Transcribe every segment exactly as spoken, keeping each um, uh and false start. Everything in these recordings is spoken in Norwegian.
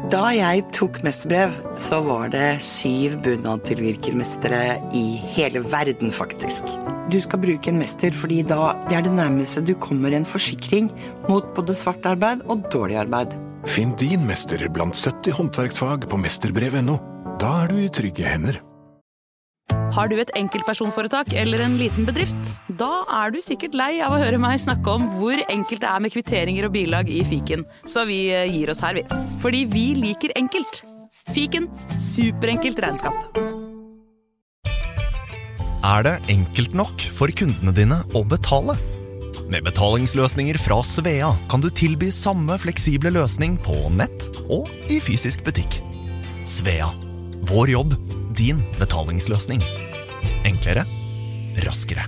Da jeg tok mesterbrev, så var det syv bunadtilvirkermestere i hele verden, faktisk. Du skal bruke en mester, fordi da det er det nærmeste du kommer en forsikring mot både svart arbeid og dårlig arbeid. Finn din mester blant sytti håndverksfag på mesterbrev punktum no. Da er du i trygge hender. Har du et enkeltpersonforetak eller en liten bedrift? Da er du sikkert lei av å høre meg snakke om hvor enkelt det er med kvitteringer og bilag i fiken. Så vi gir oss her, vi. Fordi vi liker enkelt. Fiken, superenkelt regnskap. Er det enkelt nok for kundene dine å betale? Med betalingsløsninger fra Svea kan du tilby samme fleksible løsning på nett og i fysisk butikk. Svea. Vår jobb, din betalingsløsning. Enklere, raskere.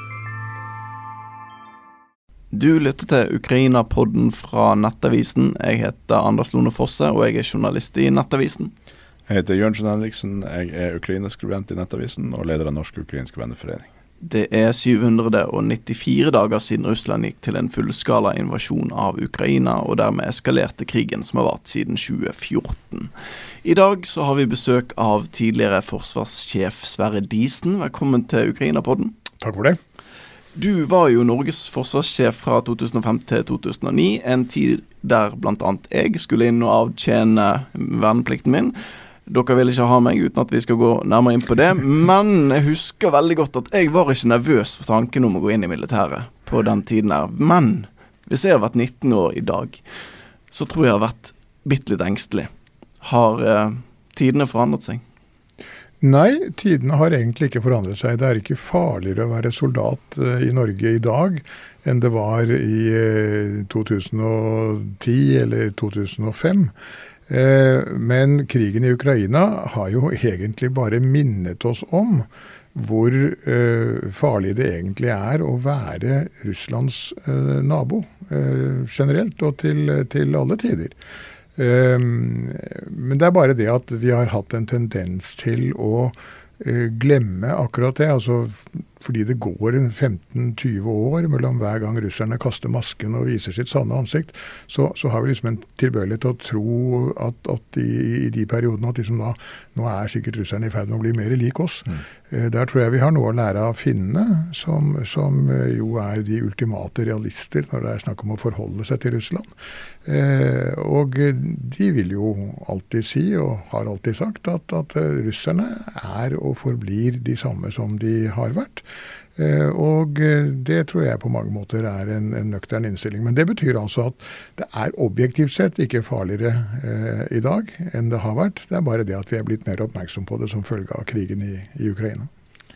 Du lytter til Ukraina-podden fra Nettavisen. Jeg heter Anders Lone Fosse, og jeg er journalist i Nettavisen. Jeg heter Jørgensen Henriksen, jeg er ukrainaskribent i Nettavisen og leder av Norsk Ukrainsk Venneforening. Det er syv hundre nittifire dager siden Russland gikk til en fullskala invasjon av Ukraina, og dermed eskalerte krigen som har vært siden tjue fjorten. I dag så har vi besøk av tidligere forsvarssjef Sverre Diesen. Velkommen til Ukraina-podden. Takk for det. Du var jo Norges forsvarssjef fra to tusen og fem til to tusen og ni, en tid der blant annet jeg skulle inn og avtjene verneplikten min. Dere vil ikke ha meg uten at vi skal gå nærmere inn på det, men jeg husker veldig godt at jeg var ikke nervøs for tanken om å gå inn i militæret på den tiden her. Men hvis jeg har vært nitten år i dag, så tror jeg jeg har vært bitte litt engstelig. Har eh, tidene forandret seg? Nei, tidene har egentlig ikke forandret seg. Det er ikke farligere å være soldat uh, i Norge i dag enn det var i uh, to tusen og ti eller to tusen og fem. Uh, men krigen i Ukraina har jo egentlig bare minnet oss om hvor uh, farlig det egentlig er å være Russlands uh, nabo uh, generelt og til, til alle tider. Um, men det er bare det at vi har hatt en tendens til å uh, glemme akkurat det, altså fordi det går en femten til tjue år mellom hver gang russerne kaster masken og viser sitt sanne ansikt, så, så har vi liksom en tilbøyelighet til å tro at, at i, i de periodene at liksom da, nå er sikkert russerne i ferd med å bli mer lik oss. Mm. Uh, der tror jeg vi har noe å lære av finnene, som, som uh, jo er de ultimate realister når det er snakk om å forholde seg til Russland. Eh, og de vil jo alltid si, og har alltid sagt, at, at russerne er og forblir de samme som de har vært. Eh, og det tror jeg på mange måter er en, en nøktern innstilling. Men det betyr altså at det er objektivt sett ikke farligere eh, i dag enn det har vært. Det er bare det at vi er blitt mer oppmerksom på det som følge av krigen i, i Ukraina.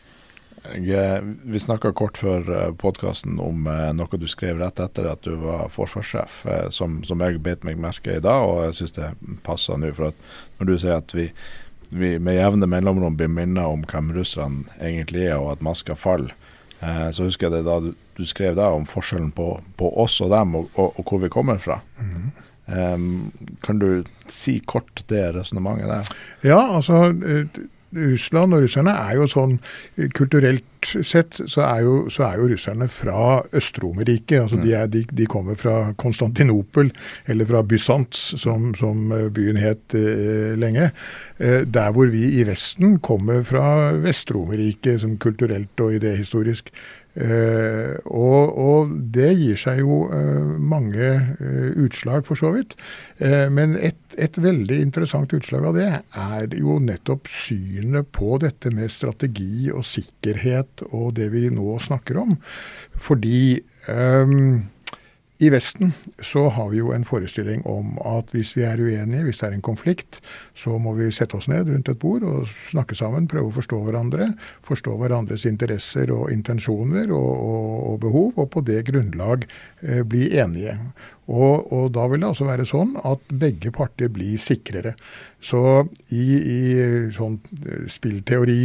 Jeg, vi snakket kort før podcasten om eh, noe du skrev rett etter at du var forsvarssjef, eh, som, som jeg bet meg merke i dag, og jeg synes det passer nå, for at når du sier at vi, vi med jevne mellomrom blir minnet om hvem russerne egentlig er, og at maska faller, eh, så husker jeg det da du, du skrev da om forskjellen på, på oss og dem, og, og, og hvor vi kommer fra. Mm. Um, kan du si kort det resonemanget der? Ja, altså... Uh, Russland og russerne er jo sånn, kulturelt sett, så er jo, så er jo russerne fra Østromerriket. Altså mm. de, er, de, de kommer fra Konstantinopel, eller fra Bysants, som, som byen het eh, lenge. Eh, der hvor vi i Vesten kommer fra Vestromerriket, som kulturelt og idehistorisk. Uh, og, og det gir seg jo uh, mange uh, utslag for så vidt, uh, men et, et veldig interessant utslag av det er jo nettopp synet på dette med strategi og sikkerhet og det vi nå snakker om, fordi um, i Vesten så har vi jo en forestilling om at hvis vi er uenige, hvis det er en konflikt, så må vi sette oss ned rundt et bord og snakke sammen, prøve å forstå hverandre, forstå hverandres interesser og intensjoner og, og, og behov, og på det grunnlag eh, bli enige. Og, og da vil det altså være sånn at begge parter blir sikrere. Så i, i sånn spillteori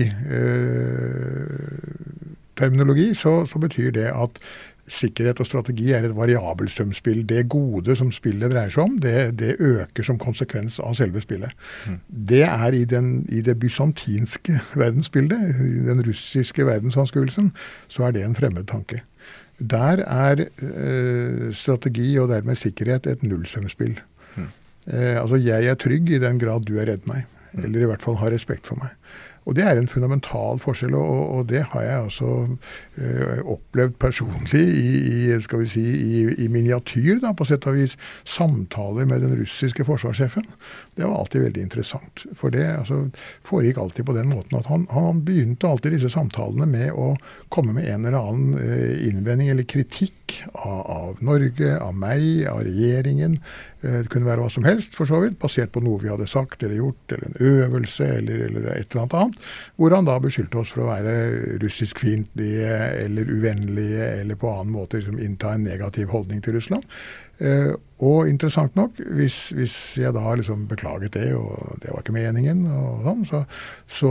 eh, terminologi så, så betyr det at sikkerhet og strategi er et variabelsumspill. Det gode som spillet dreier seg om, det, det øker som konsekvens av selve spillet. Mm. Det er i, den, i det bysantinske verdensbildet, i den russiske verdensanskuelsen, så er det en fremmed tanke. Der er eh, strategi og dermed sikkerhet et nullsumspill. Mm. Eh, altså jeg er trygg i den grad du er redd meg, eller i hvert fall har respekt for meg. Og det er en fundamental forskjell, og, og det har jeg altså øh, opplevd personlig i, i, skal vi si, i, i miniatyr, da, på sett og vis, samtaler med den russiske forsvarssjefen. Det var alltid veldig interessant, for det altså, foregikk alltid på den måten at han, han begynte alltid disse samtalene med å komme med en eller annen øh, innvending eller kritikk av, av Norge, av meg, av regjeringen. Det kunne være hva som helst, for så vidt, basert på noe vi hadde sagt eller gjort, eller en øvelse, eller, eller et eller annet annet, hvor han da beskyldte oss for å være russiskfiendtlige, eller uvennlige, eller på annen måte som innta en negativ holdning til Russland. Eh, og interessant nok, hvis, hvis jeg da liksom beklaget det, og det var ikke meningen, og sånn, så, så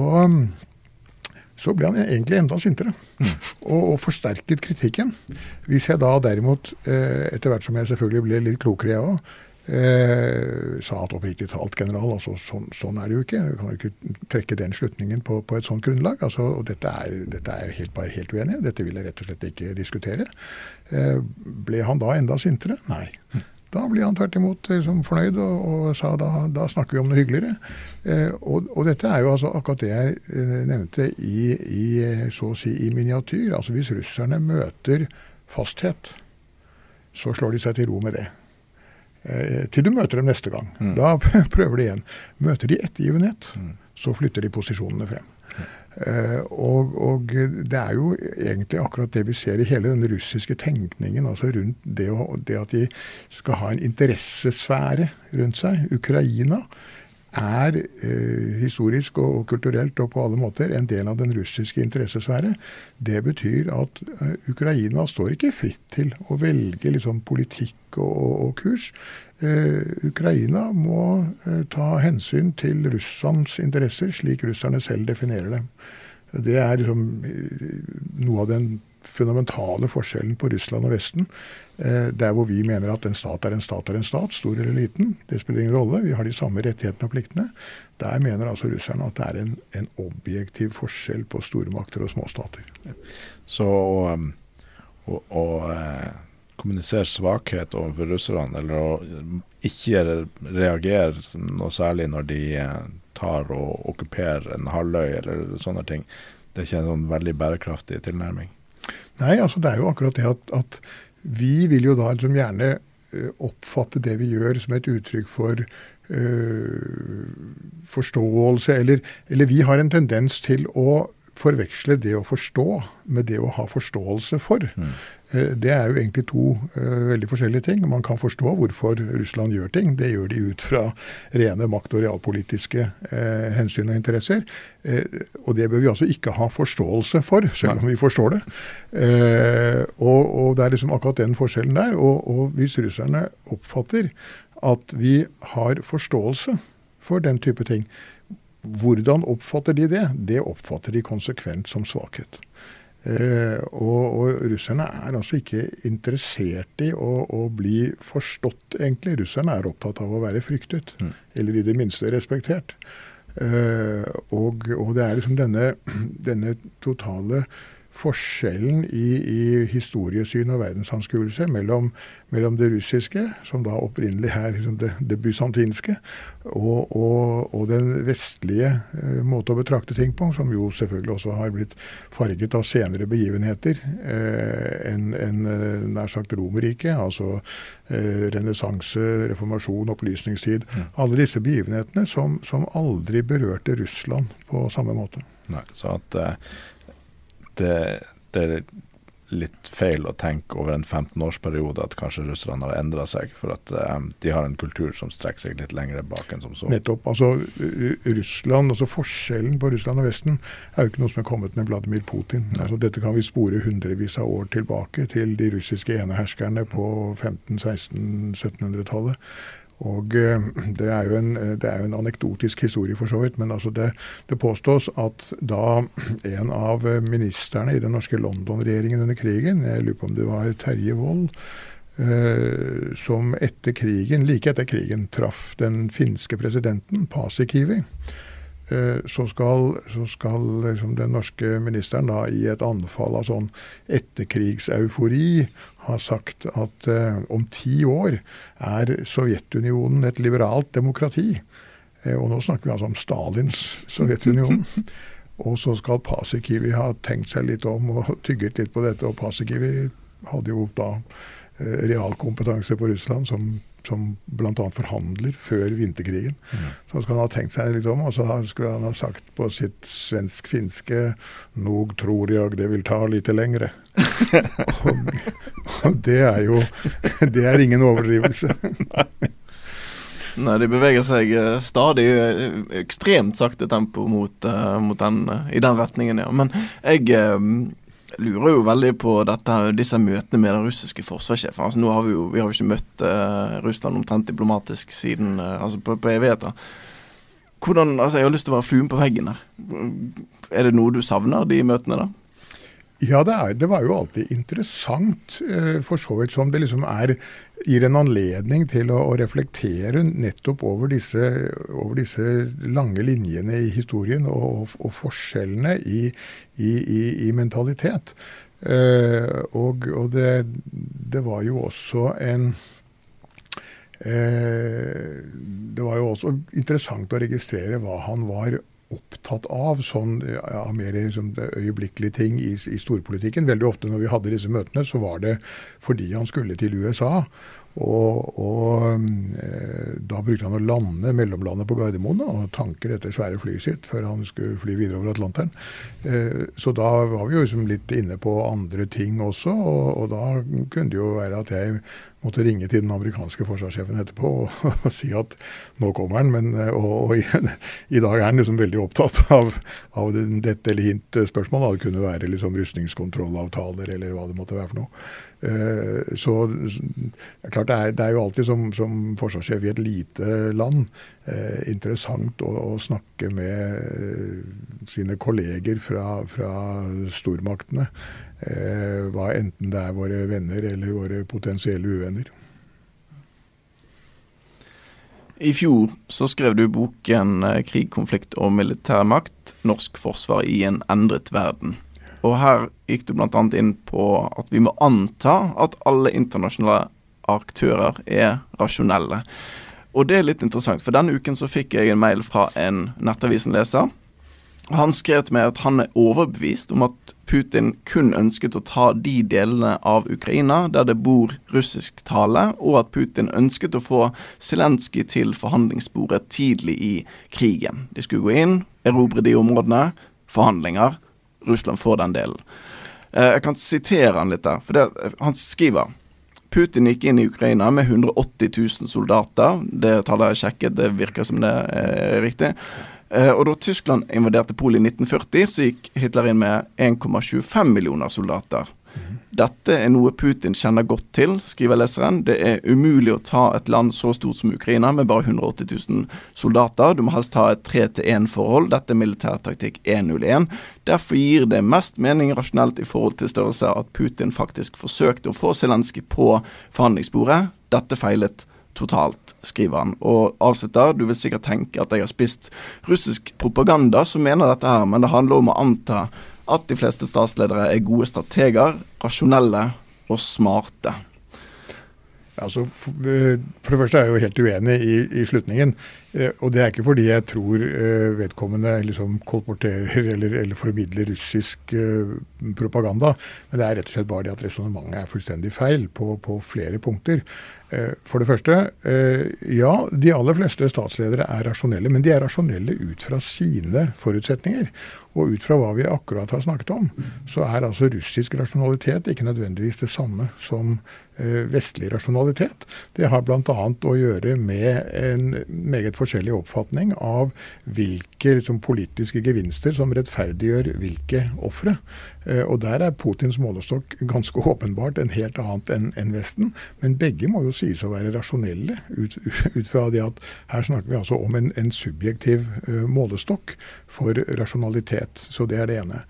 så ble han egentlig enda sintere, mm. og, og forsterket kritikken. Hvis jeg da derimot, eh, etter hvert som jeg selvfølgelig ble litt klokere jeg også, Eh, sa at oppriktig talt general, altså sånn, sånn er det jo ikke. Du kan jo ikke trekke den slutningen på, på et sånt grunnlag. Altså, og dette er, dette er helt, bare helt uenig. Dette vil jeg rett og slett ikke diskutere. Eh, ble han da enda sintere? Nei. Da ble han tvert imot liksom, fornøyd og, og sa da, da snakker vi om noe hyggeligere. Eh, og, og dette er jo altså akkurat det jeg eh, nevnte i, i, så å si, i miniatyr. Altså hvis russerne møter fasthet, så slår de seg til ro med det. Til du møter dem neste gang. Mm. Da prøver de igjen. Møter de ettergivenhet, mm. så flytter de posisjonene frem. Mm. Uh, og, og det er jo egentlig akkurat det vi ser i hele den russiske tenkningen, altså rundt det, å, det at de skal ha en interessesfære rundt seg. Ukraina er eh, historisk og, og kulturelt og på alle måter en del av den russiske interessesfære. Det betyr at eh, Ukraina står ikke fritt til å velge liksom, politikk og, og, og kurs. Eh, Ukraina må eh, ta hensyn til Russlands interesser, slik russerne selv definerer dem. Det er liksom, noe av den fundamentale forskjellen på Russland og Vesten. Eh, der hvor vi mener at en stat er en stat er en stat, stor eller liten, det spiller ingen rolle. Vi har de samme rettighetene og pliktene. Der mener altså russerne at det er en, en objektiv forskjell på stormakter og småstater. Så å, å, å eh, kommunisere svakhet overfor russerne, eller å ikke reagere noe særlig når de eh, tar og okkuperer en halvøy eller sånne ting, det er ikke en sånn veldig bærekraftig tilnærming. Nei, altså det er jo akkurat det at, at vi vil jo da liksom gjerne uh, oppfatte det vi gjør som et uttrykk for uh, forståelse, eller, eller vi har en tendens til å forveksle det å forstå med det å ha forståelse for. Mm. Uh, det er jo egentlig to uh, veldig forskjellige ting. Man kan forstå hvorfor Russland gjør ting. Det gjør de ut fra rene makt- og realpolitiske uh, hensyn og interesser. Uh, og det bør vi altså ikke ha forståelse for, selv om vi forstår det. Uh, og, og det er liksom akkurat den forskjellen der. Og, og hvis russerne oppfatter at vi har forståelse for den type ting, hvordan oppfatter de det? Det oppfatter de konsekvent som svakhet. Uh, og, og russerne er altså ikke interessert i å, å bli forstått, egentlig. Russerne er opptatt av å være fryktet, mm. eller i det minste respektert. Uh, og, og det er liksom denne, denne totale forskjellen i, i historiesyn og verdensanskuelse mellom, mellom det russiske, som da opprinnelig er liksom det, det bysantinske, og, og, og den vestlige eh, måte å betrakte ting på, som jo selvfølgelig også har blitt farget av senere begivenheter eh, enn en, nær sagt Romerriket, altså eh, renessanse, reformasjon, opplysningstid. Mm. Alle disse begivenhetene som, som aldri berørte Russland på samme måte. Nei, så at eh, Det, det er litt feil å tenke over en femten-årsperiode at kanskje russerne har endret seg, for at um, de har en kultur som strekker seg litt lengre bak enn som så. Nettopp. Altså Russland, altså forskjellen på Russland og Vesten er jo ikke noe som er kommet med Vladimir Putin. Altså, dette kan vi spore hundrevis av år tilbake til de russiske eneherskerne på femten-, seksten-, syttenhundretallet. Og det er jo en, det er jo en anekdotisk historie for så vidt, men altså det, det påstås at da en av ministerne i den norske London-regjeringen under krigen, jeg lurer på om det var Terje Wold, eh, som etter krigen, like etter krigen, traff den finske presidenten Paasikivi, så skal, så skal liksom, den norske ministeren da, i et anfall av sånn etterkrigseufori ha sagt at eh, om ti år er Sovjetunionen et liberalt demokrati. Eh, og nå snakker vi altså om Stalins Sovjetunion. Og så skal Paasikivi ha tenkt seg litt om og tygget litt på dette, og Paasikivi hadde jo da eh, realkompetanse på Russland som som blant annet forhandler før vinterkrigen. Mm. Så skal han ha tenkt seg litt om, og så skulle han ha sagt på sitt svensk-finske «Nog tror jeg det vil ta litt lengre». og, og det er jo det er ingen overdrivelse. Nei, de beveger seg stadig ekstremt sakte tempo mot, uh, mot den, uh, i den retningen, ja. Men jeg... Uh, lurer jo veldig på dette, disse møtene med den russiske forsvarssjefen. Altså, nå har vi jo vi har jo ikke møtt uh, Russland omtrent diplomatisk siden uh, altså på, på evigheter. Hvordan, altså jeg har lyst til å være fluen på veggen her. Er det noe du savner, de møtene da? Ja, det, er, det var jo alltid interessant, uh, for så vidt som det liksom er, gir en anledning til å, å reflektere nettopp over disse, over disse lange linjene i historien og, og forskjellene i, i, i, i mentalitet. Uh, og og det, det var jo også en uh, det var jo også interessant å registrere hva han var opptatt av, sånn ja, mer liksom, øyeblikkelige ting i, i storpolitikken. Veldig ofte når vi hadde disse møtene, så var det fordi han skulle til U S A, og, og eh, da brukte han å lande mellomlandet på Gardermoen og tanke dette svære flyet sitt før han skulle fly videre over Atlanteren. Eh, så da var vi jo liksom litt inne på andre ting også, og, og da kunne det jo være at jeg måtte ringe til den amerikanske forsvarssjefen etterpå og, og si at nå kommer han, men og, og i, i dag er han liksom veldig opptatt av, av dette eller hint spørsmål. Det kunne være liksom rustningskontrollavtaler eller hva det måtte være for noe. Uh, så det er klart det er, det er jo alltid som, som forsvarssjef i et lite land uh, interessant å, å snakke med uh, sine kolleger fra, fra stormaktene. Eh, hva enten det er våre venner eller våre potensielle uvenner. I fjor så skrev du boken Krig, konflikt og militærmakt, norsk forsvar i en endret verden. Og her gikk du blant annet inn på at vi må anta at alle internasjonale aktører er rasjonelle. Og det er litt interessant, for denne uken så fikk jeg en mail fra en nettavisen-leser. Han skrev til meg at han er overbevist om at Putin kun ønsket å ta de delene av Ukraina der det bor russisk tale, og at Putin ønsket å få Zelensky til forhandlingsbordet tidlig i krigen. De skulle gå inn, erobre de områdene, forhandlinger, Russland får den delen. Jeg kan sitere han litt der, for det, han skriver: Putin gikk inn i Ukraina med hundre og åtti tusen soldater. Det tallet jeg sjekket, det virker som det er riktig. Uh, og da Tyskland invaderte Polen i nitten førti, så gikk Hitler inn med en komma tjuefem millioner soldater. Mm. Dette er noe Putin kjenner godt til, skriver leseren. Det er umulig å ta et land så stort som Ukraina med bare hundre og åtti tusen soldater. Du må helst ha et tre til én forhold. Dette er militærtaktikk én null én. Derfor gir det mest mening rasjonelt i forhold til størrelse at Putin faktisk forsøkte å få Zelensky på forhandlingsbordet. Dette feilet totalt, skriver han. Og avslutter: du vil sikkert tenke at jeg har spist russisk propaganda som mener dette her, men det handler om å anta at de fleste statsledere er gode strateger, rasjonelle og smarte. Altså, for, for det første er jeg jo helt uenig i, i slutningen, eh, og det er ikke fordi jeg tror eh, vedkommende liksom kolporterer eller, eller formidler russisk eh, propaganda, men det er rett og slett bare det at resonemanget er fullstendig feil på, på flere punkter. Eh, for det første, eh, ja, de aller fleste statsledere er rasjonelle, men de er rasjonelle ut fra sine forutsetninger. Og ut fra hva vi akkurat har snakket om, så er altså russisk rasjonalitet ikke nødvendigvis det samme som eh, vestlig rasjonalitet. Det har blant annet å gjøre med en meget forskjellig oppfatning av hvilke liksom, politiske gevinster som rettferdiggjør hvilke ofre. Eh, og der er Putins målestokk ganske åpenbart en helt annet enn en Vesten, men begge må jo sies å være rasjonelle ut, ut fra det at her snakker vi altså om en, en subjektiv uh, målestokk for rasjonalitet. Så det er det ene.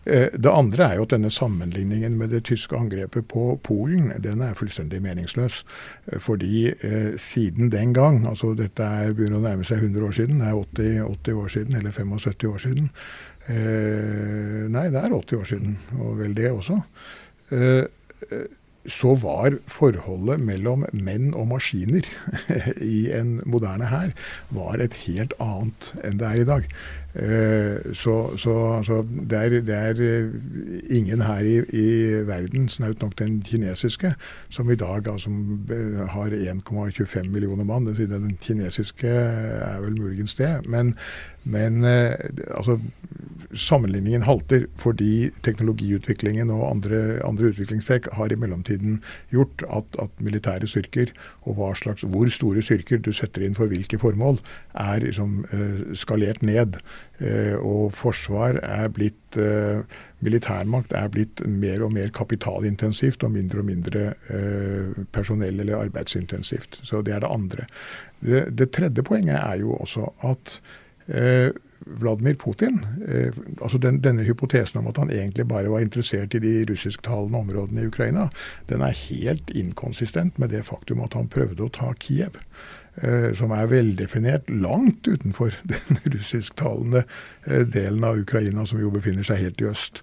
Det andre er jo at denne sammenligningen med det tyske angrepet på Polen, den er fullstendig meningsløs. Fordi eh, siden den gang, altså dette er, begynner å nærme seg hundre år siden, det er åtti, åtti år siden, eller syttifem år siden. Eh, nei, det er åtti år siden, og vel det også. Eh, så var forholdet mellom menn og maskiner i en moderne hær var et helt annet enn det er i dag. Så, så altså, det, er, det er ingen her i, i verden, snaut nok den kinesiske, som i dag altså, har en komma tjuefem millioner mann. Den kinesiske er vel muligens det, men, men altså, sammenligningen halter fordi teknologiutviklingen og andre, andre utviklingstrekk har i mellomtiden gjort at, at militære styrker og hva slags, hvor store styrker du setter inn for hvilke formål er liksom, skalert ned. Uh, og forsvar er blitt, uh, militærmakt er blitt mer og mer kapitalintensivt og mindre og mindre uh, personell- eller arbeidsintensivt. Så det er det andre. Det, det tredje poenget er jo også at uh, Vladimir Putin, uh, altså den, denne hypotesen om at han egentlig bare var interessert i de russisktalende områdene i Ukraina, den er helt inkonsistent med det faktum at han prøvde å ta Kiev. Som er veldefinert langt utenfor den russisktalende delen av Ukraina, som jo befinner seg helt i øst.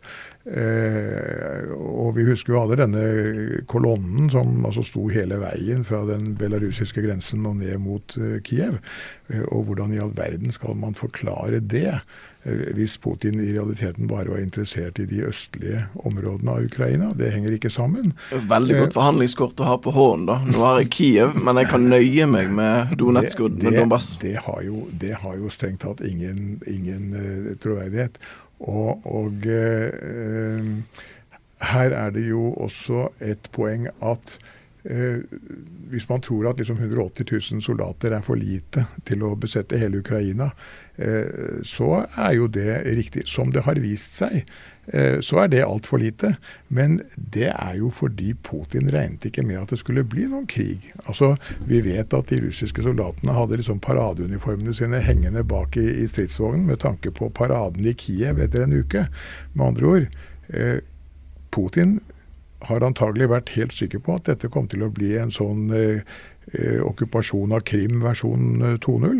Og vi husker jo alle denne kolonnen som altså sto hele veien fra den belarusiske grensen og ned mot Kiev. Og hvordan i all verden skal man forklare det? Hvis Putin i realiteten bare var interessert i de østlige områdene av Ukraina. Det henger ikke sammen. Veldig godt forhandlingskort å ha på hånden da. Nå har jeg Kiev, men jeg kan nøye meg med Donetsk og Donbass. Det, det, har jo, det har jo strengt tatt ingen, ingen uh, troverdighet. Og, og uh, her er det jo også et poeng at Uh, hvis man tror at liksom hundre og åtti tusen soldater er for lite til å besette hele Ukraina, uh, så er jo det riktig. Som det har vist seg, uh, så er det alt for lite. Men det er jo fordi Putin regnet ikke med at det skulle bli noen krig. Altså, vi vet at de russiske soldatene hadde liksom paradeuniformene sine hengende bak i, i stridsvognen med tanke på paraden i Kiev etter en uke. Med andre ord, uh, Putin har antagelig vært helt sikker på at dette kom til å bli en sånn eh, okkupasjon av Krim versjon to null.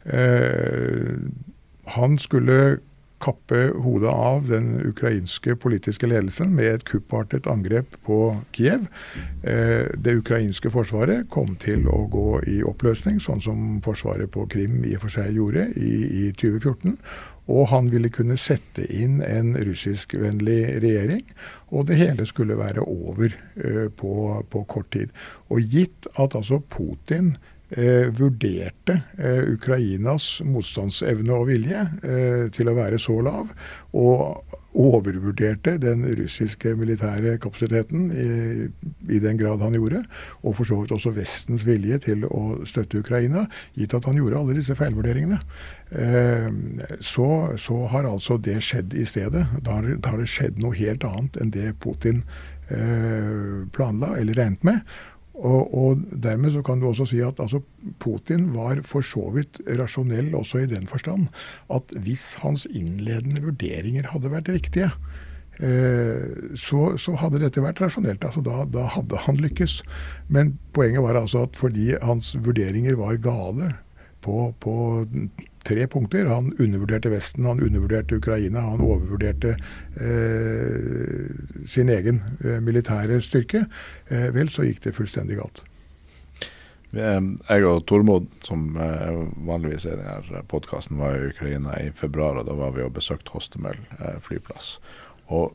Eh, han skulle kappe hodet av den ukrainske politiske ledelsen med et kuppartet angrep på Kiev. Eh, det ukrainske forsvaret kom til å gå i oppløsning, sånn som forsvaret på Krim i og for seg gjorde i, i tjue fjorten. Og han ville kunne sette inn en russiskvennlig regjering, og det hele skulle være over eh, på, på kort tid. Og gitt at altså Putin eh, vurderte eh, Ukrainas motstandsevne og vilje eh, til å være så lav, og overvurderte den russiske militære kapasiteten i, i den grad han gjorde, og for så vidt også Vestens vilje til å støtte Ukraina, gitt at han gjorde alle disse feilvurderingene. Eh, så, så har altså det skjedd i stedet. Da har, da har det skjedd noe helt annet enn det Putin eh, planla eller regnet med. Og, og dermed så kan du også si at altså, Putin var for så vidt rasjonell også i den forstand at hvis hans innledende vurderinger hadde vært riktige, eh, så, så hadde dette vært rasjonelt. Altså, da, da hadde han lykkes. Men poenget var altså at fordi hans vurderinger var gale på, på tre punkter. Han undervurderte Vesten, han undervurderte Ukraina, han overvurderte eh, sin egen eh, militære styrke. Eh, vel, så gikk det fullstendig galt. Jeg og Tormod, som eh, vanligvis er i denne podcasten, var i Ukraina i februar, og da var vi og besøkte Hostomel eh, flyplass. Og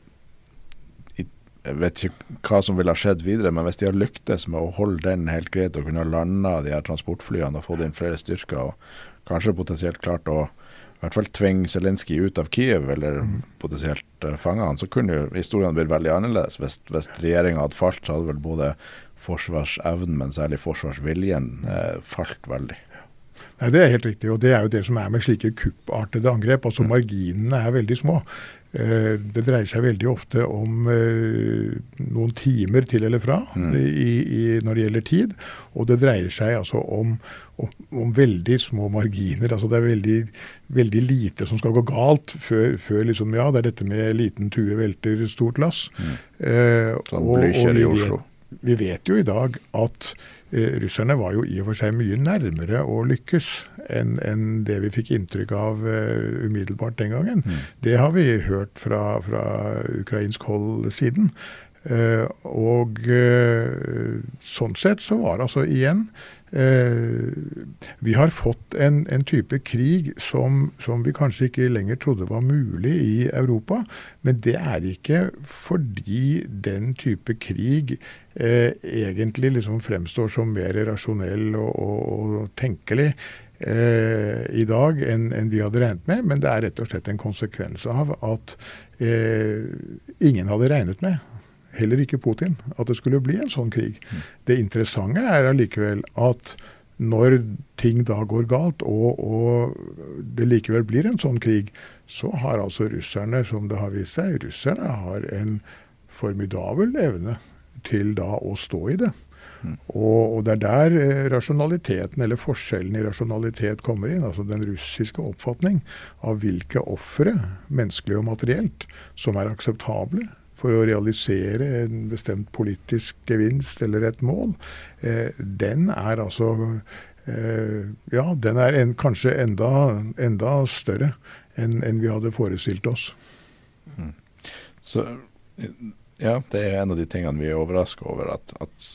jeg vet ikke hva som ville ha skjedd videre, men hvis de har lyktes med å holde den helt greit og kunne lande de her transportflyene og få inn flere styrker, og kanskje potensielt klart å i hvert fall tvinge Zelensky ut av Kiev, eller mm. potensielt uh, fange han, så kunne jo historien blitt veldig annerledes. Hvis, hvis regjeringen hadde falt, så hadde vel både forsvarsevnen, men særlig forsvarsviljen, uh, falt veldig. Nei, det er helt riktig, og det er jo det som er med slike kuppartede angrep. Altså mm. marginene er veldig små. Det dreier seg veldig ofte om noen timer til eller fra mm. i, i, når det gjelder tid, og det dreier seg altså om, om, om veldig små marginer. Altså det er veldig, veldig lite som skal gå galt før, før liksom, ja, det er dette med liten tue velter stort lass. Mm. Eh, Som Blücher i Oslo. Vi vet jo i dag at eh, russerne var jo i og for seg mye nærmere å lykkes enn, enn det vi fikk inntrykk av uh, umiddelbart den gangen. Mm. Det har vi hørt fra, fra ukrainsk hold siden. Uh, og uh, sånn sett så var det altså igjen uh, vi har fått en, en type krig som, som vi kanskje ikke lenger trodde var mulig i Europa, men det er ikke fordi den type krig uh, egentlig liksom fremstår som mer rasjonell og, og, og tenkelig uh, i dag enn, enn vi hadde regnet med, men det er rett og slett en konsekvens av at uh, ingen hadde regnet med, heller ikke Putin, at det skulle bli en sånn krig. Mm. Det interessante er allikevel at når ting da går galt, og, og det likevel blir en sånn krig, så har altså russerne, som det har vist seg, russerne har en formidabel evne til da å stå i det. Mm. Og, og det er der eh, rasjonaliteten, eller forskjellen i rasjonalitet kommer inn, altså den russiske oppfatning av hvilke offere, menneskelig og materielt, som er akseptable, for å realisere en bestemt politisk gevinst eller et mål, eh, den er altså, eh, ja, den er en, kanskje enda, enda større enn, enn vi hadde forestilt oss. Mm. Så, ja, det er en av de tingene vi er overrasket over, at, at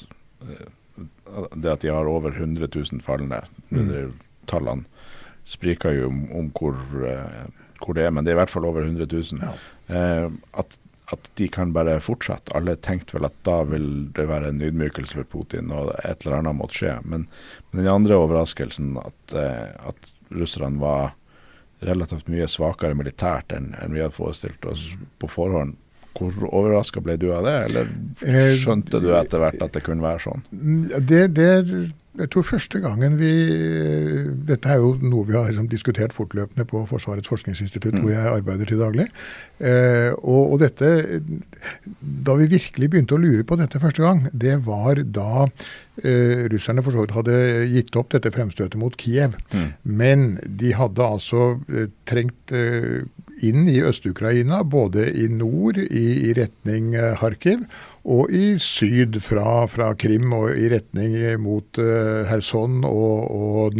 det at de har over hundre tusen fallende, mm. tallene spriker jo om, om hvor, hvor det er, men det er i hvert fall over hundre tusen. Ja. Eh, at at de kan bare fortsette. Alle tenkte vel at da vil det være en ydmykelse for Putin, og et eller annet måtte skje. Men, men den andre overraskelsen, at, eh, at russerne var relativt mye svakere militært enn, enn vi hadde forestilt oss på forhånd. Hvor overrasket ble du av det, eller skjønte du etter hvert at det kunne være sånn? Det, det er, jeg tror første gangen vi, dette er jo noe vi har liksom diskutert fortløpende på Forsvarets forskningsinstitutt, mm. hvor jeg arbeider til daglig, eh, og, og dette, da vi virkelig begynte å lure på dette første gang, det var da eh, russerne for så vidt hadde gitt opp dette fremstøtet mot Kiev, mm. men de hadde altså eh, trengt eh, inn i Øst-Ukraina, både i nord, i, i retning uh, Kharkiv, og i syd fra, fra Krim og i retning mot uh, Kherson og, og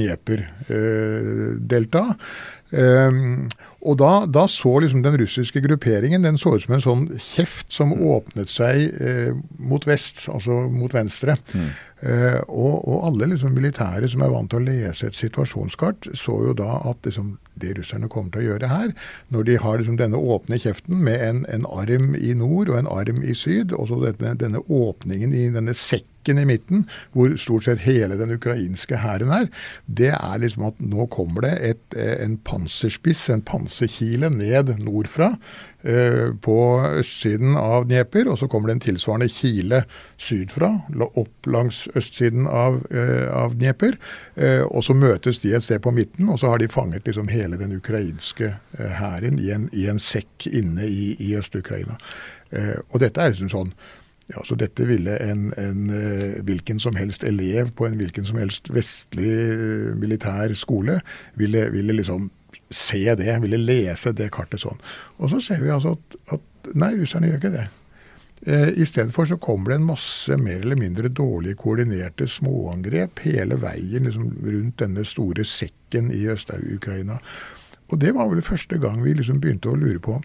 Dnieper-delta. Uh, um, og da, da så liksom den russiske grupperingen, den så ut som en sånn kjeft som mm. åpnet seg uh, mot vest, altså mot venstre. Mm. Uh, og, og alle liksom militære som er vant til å lese et situasjonskart, så jo da at liksom, det russerne kommer til å gjøre her, når de har liksom denne åpne kjeften med en, en arm i nord og en arm i syd, og så denne, denne åpningen i denne sekken i midten, hvor stort sett hele den ukrainske hæren er, det er liksom at nå kommer det et, en panserspiss, en panserkile ned nordfra, Uh, på østsiden av Dnieper, og så kommer det en tilsvarende kile sydfra, opp langs østsiden av, uh, av Dnieper, uh, og så møtes de et sted på midten, og så har de fanget liksom hele den ukrainske uh, hæren i en, i en sekk inne i, i Øst-Ukraina. Uh, og dette er liksom sånn, ja, så dette ville en, en uh, hvilken som helst elev på en hvilken som helst vestlig uh, militær skole ville, ville liksom se det, ville lese det kartet sånn. Og så ser vi altså at, at nei, russerne gjør ikke det. Eh, I stedet for så kommer det en masse mer eller mindre dårlig koordinerte småangrep hele veien liksom, rundt denne store sekken i Øst-Ukraina. Og det var vel første gang vi liksom begynte å lure på,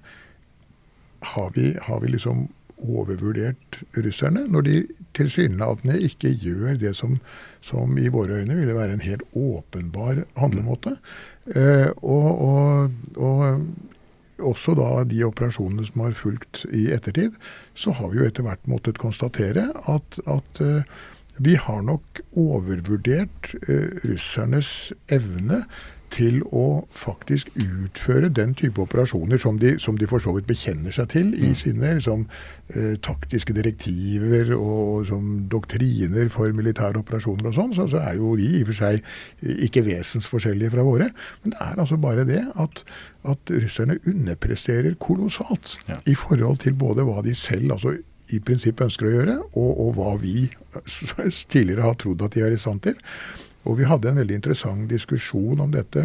har vi, har vi liksom overvurdert russerne, når de tilsynelatende ikke gjør det som, som i våre øyne ville være en helt åpenbar handlemåte. Uh, og, og, og også da de operasjonene som har fulgt i ettertid, så har vi jo etter hvert måttet konstatere at, at uh, vi har nok overvurdert uh, russernes evne til å faktisk utføre den type operasjoner som de, som de for så vidt bekjenner seg til i sine liksom, eh, taktiske direktiver og, og som doktriner for militære operasjoner og sånn, så, så er jo de i og for seg ikke vesensforskjellige fra våre. Men det er altså bare det at, at russerne underpresterer kolossalt ja. I forhold til både hva de selv altså, i prinsipp ønsker å gjøre, og, og hva vi tidligere har trodd at de er i stand til. Og vi hadde en veldig interessant diskusjon om dette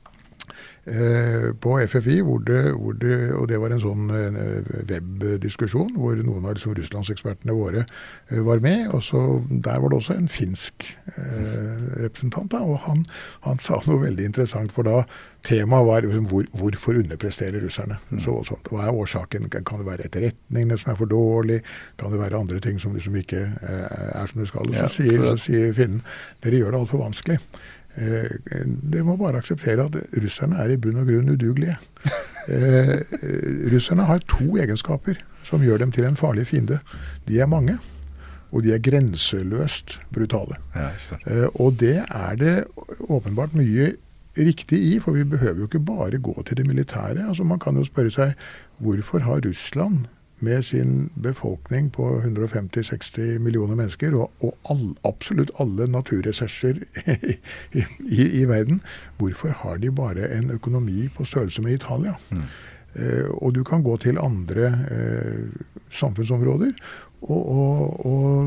eh, på F F I, hvor det, hvor det, og det var en sånn eh, webdiskusjon, hvor noen av liksom, Russlandsekspertene våre eh, var med, og så, der var det også en finsk eh, representant, da, og han, han sa noe veldig interessant, for da temaet var hvor, hvorfor underpresterer russerne. Mm. Så, så, hva er årsaken? Kan det være etterretningene som er for dårlig? Kan det være andre ting som liksom ikke eh, er som det skal? Så, ja, sier, så sier Finnen, dere gjør det alt for vanskelig. Eh, dere må bare akseptere at russerne er i bunn og grunn udugelige. eh, russerne har to egenskaper som gjør dem til en farlig fiende. De er mange, og de er grenseløst brutale. Ja, eh, og det er det åpenbart mye riktig i, for vi behøver jo ikke bare gå til det militære. Altså man kan jo spørre seg, hvorfor har Russland med sin befolkning på hundre femti til seksti millioner mennesker, og, og all, absolutt alle naturressurser i, i, i verden, hvorfor har de bare en økonomi på størrelse med Italia? Mm. Eh, og du kan gå til andre eh, samfunnsområder, og, og,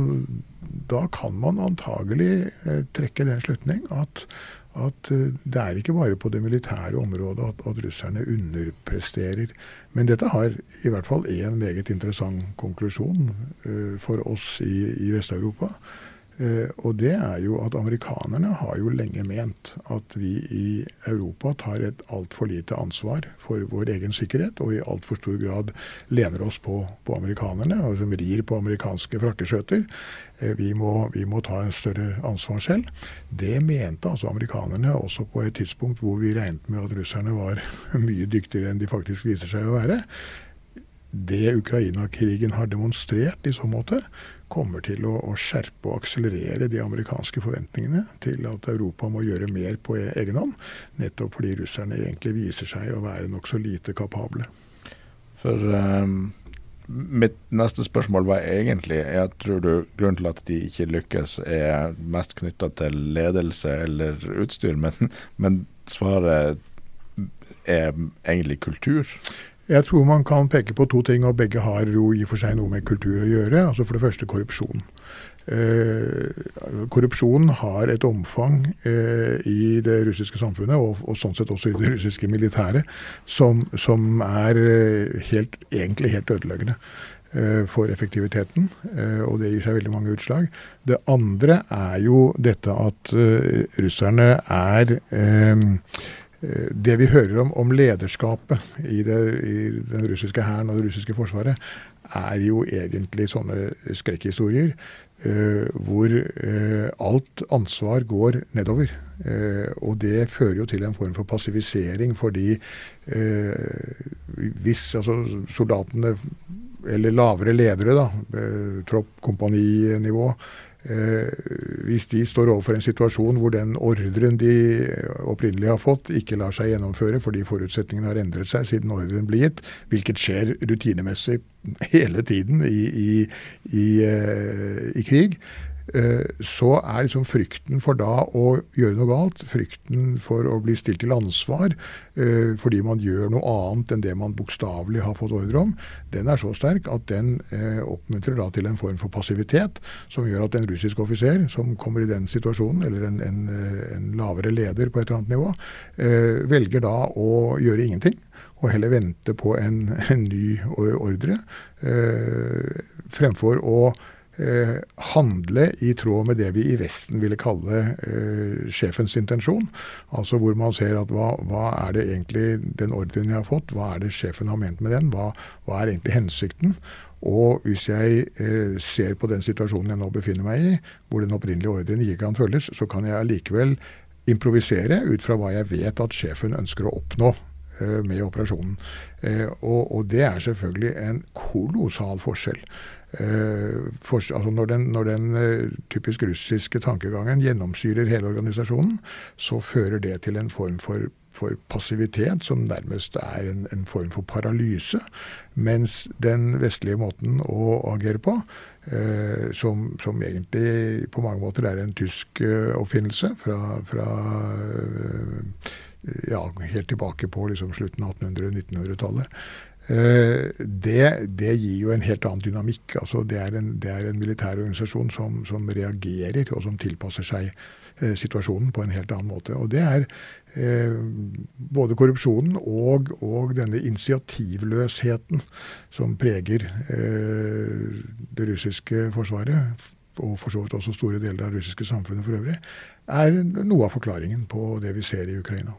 og da kan man antagelig eh, trekke den slutning at at det er ikke bare på det militære området at, at russerne underpresterer. Men dette har i hvert fall en meget interessant konklusjon uh, for oss i, i Vest-Europa. Uh, og det er jo at amerikanerne har jo lenge ment at vi i Europa tar et alt for lite ansvar for vår egen sikkerhet, og i alt for stor grad lener oss på, på amerikanerne, og som rir på amerikanske frakkeskjøter. Vi må, vi må ta en større ansvar selv. Det mente altså amerikanerne også på et tidspunkt hvor vi regnet med at russerne var mye dyktigere enn de faktisk viser seg å være. Det Ukraina-krigen har demonstrert i så måte, kommer til å, å skjerpe og akselerere de amerikanske forventningene til at Europa må gjøre mer på egen hånd, nettopp fordi russerne egentlig viser seg å være nok så lite kapable. For... Um Mitt neste spørsmål var egentlig, jeg tror du grunnen til at de ikke lykkes er mest knyttet til ledelse eller utstyr, men, men svaret er egentlig kultur. Jeg tror man kan peke på to ting, og begge har jo i og for seg noe med kultur å gjøre. Altså for det første korrupsjon. Eh, korrupsjon har et omfang eh, i det russiske samfunnet, og, og sånn sett også i det russiske militære, som, som er helt, egentlig helt ødeleggende eh, for effektiviteten, eh, og det gir seg veldig mange utslag. Det andre er jo dette at eh, russerne er eh, det vi hører om, om lederskapet i, det, i den russiske hæren og det russiske forsvaret, er jo egentlig sånne skrekkhistorier, Uh, hvor uh, alt ansvar går nedover. Uh, og det fører jo til en form for passivisering, fordi uh, hvis altså, soldatene, eller lavere ledere, da, uh, tropp, kompaninivå, uh, hvis de står overfor en situasjon hvor den ordren de opprinnelig har fått ikke lar seg gjennomføre fordi forutsetningene har endret seg siden ordren blir gitt, hvilket skjer rutinemessig hele tiden i, i, i, i krig, så er liksom frykten for da å gjøre noe galt, frykten for å bli stilt til ansvar fordi man gjør noe annet enn det man bokstavelig har fått ordre om, den er så sterk at den oppmuntrer da til en form for passivitet som gjør at en russisk offiser som kommer i den situasjonen, eller en, en, en lavere leder på et eller annet nivå, velger da å gjøre ingenting, og heller vente på en, en ny ordre, eh, fremfor å eh, handle i tråd med det vi i Vesten ville kalle eh, sjefens intensjon. Altså hvor man ser at hva, hva er det egentlig den ordren jeg har fått, hva er det sjefen har ment med den, hva, hva er egentlig hensikten? Og hvis jeg eh, ser på den situasjonen jeg nå befinner meg i, hvor den opprinnelige ordren ikke kan følges, så kan jeg allikevel improvisere ut fra hva jeg vet at sjefen ønsker å oppnå med operasjonen. Eh, og, og det er selvfølgelig en kolossal forskjell uh, for, altså når den, når den uh, typisk russiske tankegangen gjennomsyrer hele organisasjonen, så fører det til en form for for passivitet, som nærmest er en, en form for paralyse, mens den vestlige måten å agere på, eh, som, som egentlig på mange måter er en tysk eh, oppfinnelse fra, fra eh, ja, helt tilbake på liksom, slutten av attenhundre-nittenhundretallet, eh, det, det gir jo en helt annen dynamikk. Altså, det, er en, det er en militær organisasjon som, som reagerer og som tilpasser seg eh, situasjonen på en helt annen måte. Og det er Eh, både korrupsjonen og, og denne initiativløsheten som preger eh, det russiske forsvaret, og for så vidt også store deler av det russiske samfunnet for øvrig, er noe av forklaringen på det vi ser i Ukraina.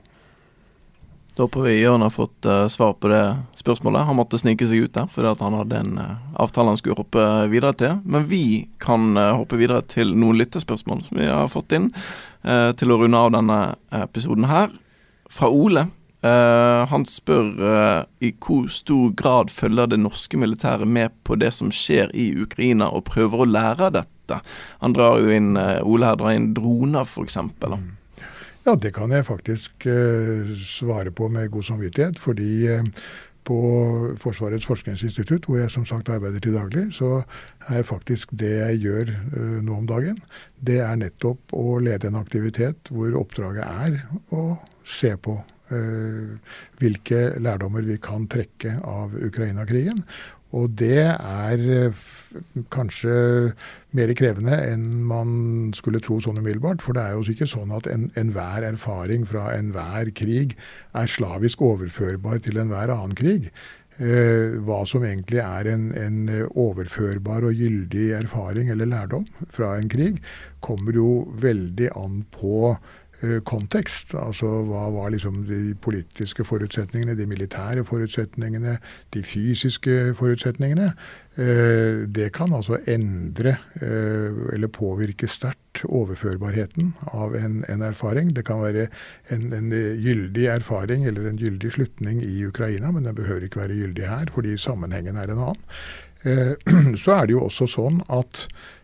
Da håper vi Jørgen har fått uh, svar på det spørsmålet. Han måtte snike seg ut der, fordi at han hadde en uh, avtale han skulle hoppe videre til. Men vi kan uh, hoppe videre til noen lyttespørsmål som vi har fått inn uh, til å runde av denne episoden her. Fra Ole. Uh, han spør uh, i hvor stor grad følger det norske militæret med på det som skjer i Ukraina, og prøver å lære dette. Han drar jo inn, uh, Ole her drar inn droner for eksempel. Mm. Ja, det kan jeg faktisk uh, svare på med god samvittighet, fordi uh, på Forsvarets forskningsinstitutt, hvor jeg som sagt arbeider til daglig, så er faktisk det jeg gjør uh, nå om dagen, det er nettopp å lede en aktivitet hvor oppdraget er å se på uh, hvilke lærdommer vi kan trekke av Ukraina-krigen. Og det er kanskje mer krevende enn man skulle tro sånn umiddelbart, for det er jo ikke sånn at en, enhver erfaring fra enhver krig er slavisk overførbar til enhver annen krig. Eh, hva som egentlig er en, en overførbar og gyldig erfaring eller lærdom fra en krig, kommer jo veldig an på kontekst, altså hva var liksom de politiske forutsetningene, de militære forutsetningene, de fysiske forutsetningene. Det kan altså endre eller påvirke sterkt overførbarheten av en, en erfaring. Det kan være en, en gyldig erfaring eller en gyldig slutning i Ukraina, men den behøver ikke være gyldig her, fordi sammenhengen er en annen. Så er det jo også sånn at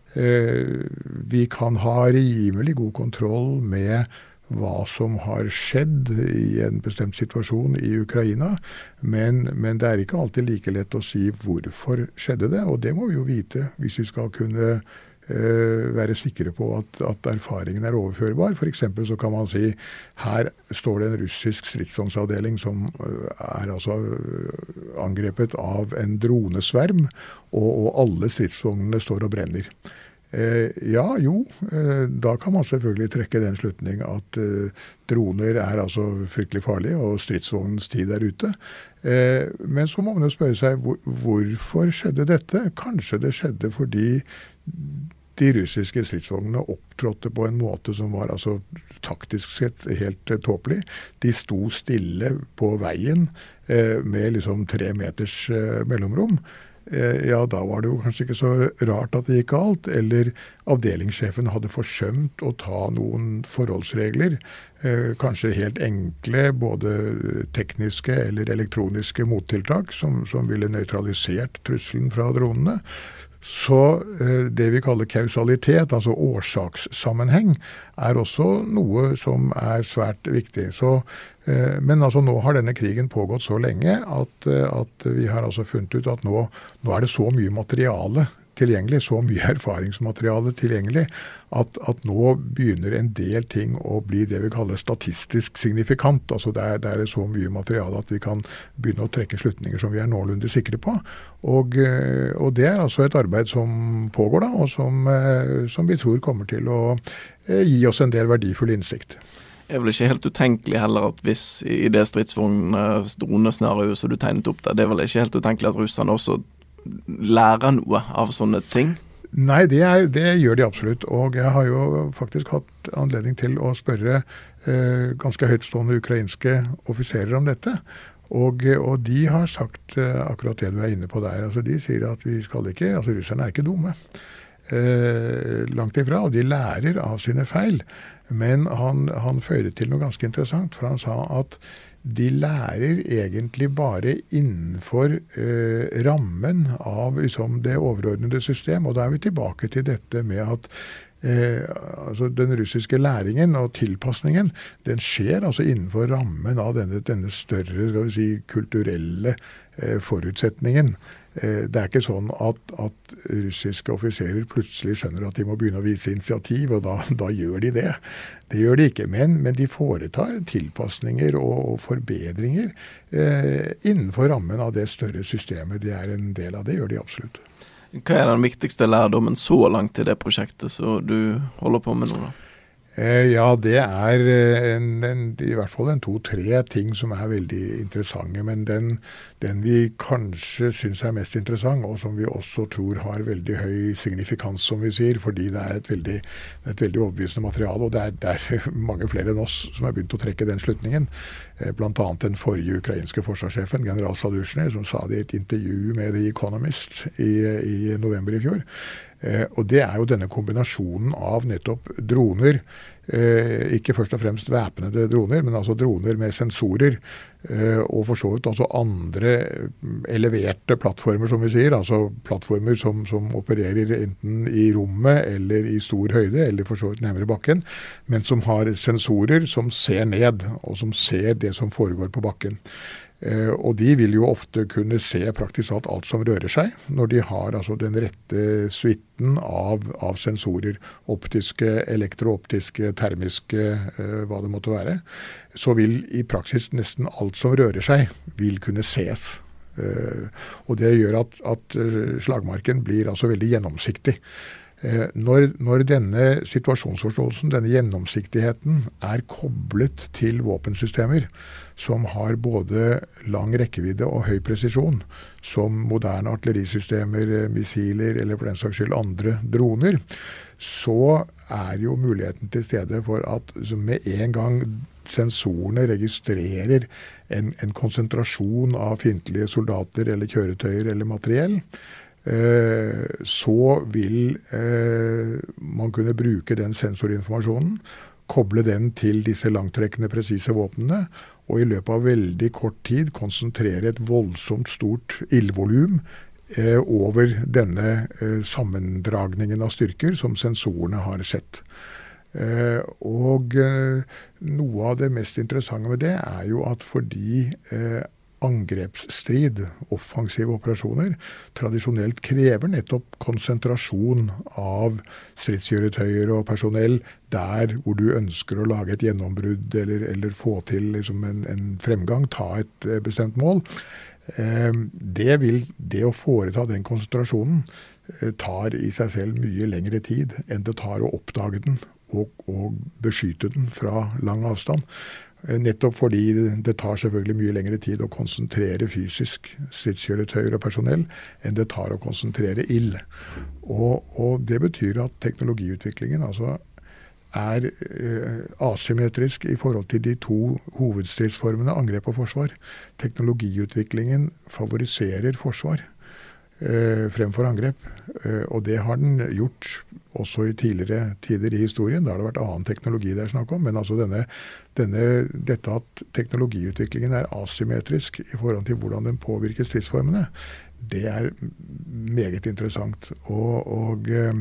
vi kan ha rimelig god kontroll med hva som har skjedd i en bestemt situasjon i Ukraina, men, men det er ikke alltid like lett å si hvorfor skjedde det, og det må vi jo vite hvis vi skal kunne uh, være sikre på at, at erfaringen er overførbar. For eksempel så kan man si, her står det en russisk stridsvognsavdeling som uh, er altså uh, angrepet av en dronesverm, og, og alle stridsvognene står og brenner. Eh, ja, jo, eh, da kan man selvfølgelig trekke den slutning at eh, droner er altså fryktelig farlige, og stridsvognens tid er ute. Eh, men så må man jo spørre seg, hvor, hvorfor skjedde dette? Kanskje det skjedde fordi de russiske stridsvognene opptrådte på en måte som var altså taktisk sett helt eh, tåpelig. De sto stille på veien eh, med liksom tre meters eh, mellomrom. Ja, da var det jo kanskje ikke så rart at det gikk galt, eller avdelingssjefen hadde forsømt å ta noen forholdsregler, eh, kanskje helt enkle, både tekniske eller elektroniske mottiltak, som, som ville nøytralisert trusselen fra dronene. Så eh, det vi kaller kausalitet, altså årsakssammenheng, er også noe som er svært viktig. Så Men altså nå har denne krigen pågått så lenge at, at vi har altså funnet ut at nå, nå er det så mye materiale tilgjengelig, så mye erfaringsmateriale tilgjengelig, at, at nå begynner en del ting å bli det vi kaller statistisk signifikant. Altså det er, det er så mye materiale at vi kan begynne å trekke slutninger som vi er noenlunde sikre på. Og, og det er altså et arbeid som pågår da, og som, som vi tror kommer til å gi oss en del verdifull innsikt. Det er vel ikke helt utenkelig heller at hvis i det stridsvogn-dronescenarioet som du tegnet opp der, det er vel ikke helt utenkelig at russerne også lærer noe av sånne ting? Nei, det, er, det gjør de absolutt, og jeg har jo faktisk hatt anledning til å spørre eh, ganske høytstående ukrainske offiserer om dette, og, og de har sagt eh, akkurat det du er inne på der. Altså, de sier at vi skal ikke, altså russerne er ikke dumme. Eh, langt ifra, og de lærer av sine feil. Men han, han førte til noe ganske interessant, for han sa at de lærer egentlig bare innenfor eh, rammen av liksom, det overordnede system, og da er vi tilbake til dette med at eh, altså, den russiske læringen og tilpasningen, den skjer altså innenfor rammen av denne, denne større skal vi si, kulturelle eh, forutsetningen. Det er ikke sånn at, at russiske offiserer plutselig skjønner at de må begynne å vise initiativ, og da, da gjør de det. Det gjør de ikke, men, men de foretar tilpasninger og, og forbedringer eh, innenfor rammen av det større systemet de er en del av. Det gjør de absolutt. Hva er den viktigste lærdommen så langt i det prosjektet som du holder på med nå da? Ja, det er en, en, i hvert fall en to-tre ting som er veldig interessante, men den, den vi kanskje synes er mest interessant, og som vi også tror har veldig høy signifikans, som vi sier, fordi det er et veldig, et veldig overbevisende materiale, og det er, det er mange flere enn oss som har begynt å trekke den slutningen. Blant annet den forrige ukrainske forsvarssjefen, general Zaluzhny, som sa det i et intervju med The Economist i, i november i fjor. Eh, og det er jo denne kombinasjonen av nettopp droner, eh, ikke først og fremst væpnede droner, men altså droner med sensorer, eh, og for så vidt altså andre eleverte plattformer, som vi sier, altså plattformer som, som opererer enten i rommet eller i stor høyde, eller for så vidt nærmere bakken, men som har sensorer som ser ned, og som ser det som foregår på bakken. Eh, og de vil jo ofte kunne se praktisk alt alt som rører seg, når de har altså den rette suiten av, av sensorer, optiske, elektrooptiske, termiske, eh, hva det måtte være. Så vil i praksis nesten alt som rører seg, vil kunne ses. Eh, og det gjør at, at slagmarken blir altså veldig gjennomsiktig. Eh, når, når denne situasjonsforståelsen, denne gjennomsiktigheten, er koblet til våpensystemer, som har både lang rekkevidde og høy presisjon, som moderne artillerisystemer, missiler eller for den saks skyld andre droner, så er jo muligheten til stede for at med en gang sensorene registrerer en, en konsentrasjon av fiendtlige soldater eller kjøretøyer eller materiell, eh, så vil eh, man kunne bruke den sensorinformasjonen, koble den til disse langtrekkende presise våpnene, og i løpet av veldig kort tid konsentrere et voldsomt stort ildvolum eh, over denne eh, sammendragningen av styrker som sensorene har sett. Eh, og eh, noe av det mest interessante med det er jo at fordi eh, angrepsstrid, offensive operasjoner, tradisjonelt krever nettopp konsentrasjon av stridskjøretøyer og personell der hvor du ønsker å lage et gjennombrudd eller, eller få til liksom en, en fremgang, ta et eh, bestemt mål. Eh, det, vil, det å foreta den konsentrasjonen eh, tar i seg selv mye lengre tid enn det tar å oppdage den og, og beskytte den fra lang avstand. Nettopp fordi det tar selvfølgelig mye lengre tid å konsentrere fysisk stridskjøretøyer og personell enn det tar å konsentrere ild. Og, og det betyr at teknologiutviklingen altså er eh, asymmetrisk i forhold til de to hovedstridsformene angrep og forsvar. Teknologiutviklingen favoriserer forsvar eh, fremfor angrep, eh, og det har den gjort også i tidligere tider i historien. Da har det vært annen teknologi det er snakk om, men altså denne, denne, dette at teknologiutviklingen er asymmetrisk i forhold til hvordan den påvirker stridsformene, det er meget interessant. Og, og eh,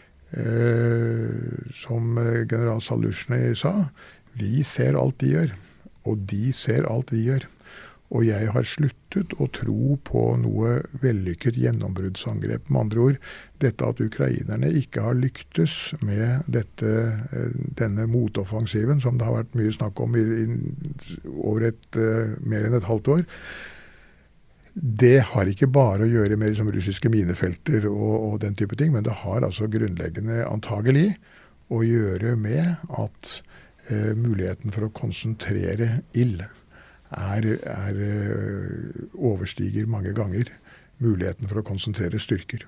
som general Zaluzhny sa, vi ser alt de gjør, og de ser alt vi gjør. Og jeg har sluttet å tro på noe vellykket gjennombruddsangrep. Med andre ord, dette at ukrainerne ikke har lyktes med dette, denne motoffensiven, som det har vært mye snakk om i, i, over et, uh, mer enn et halvt år, det har ikke bare å gjøre med liksom, russiske minefelter og, og den type ting, men det har altså grunnleggende antagelig å gjøre med at uh, muligheten for å konsentrere ild Er, er, overstiger mange ganger muligheten for å konsentrere styrker.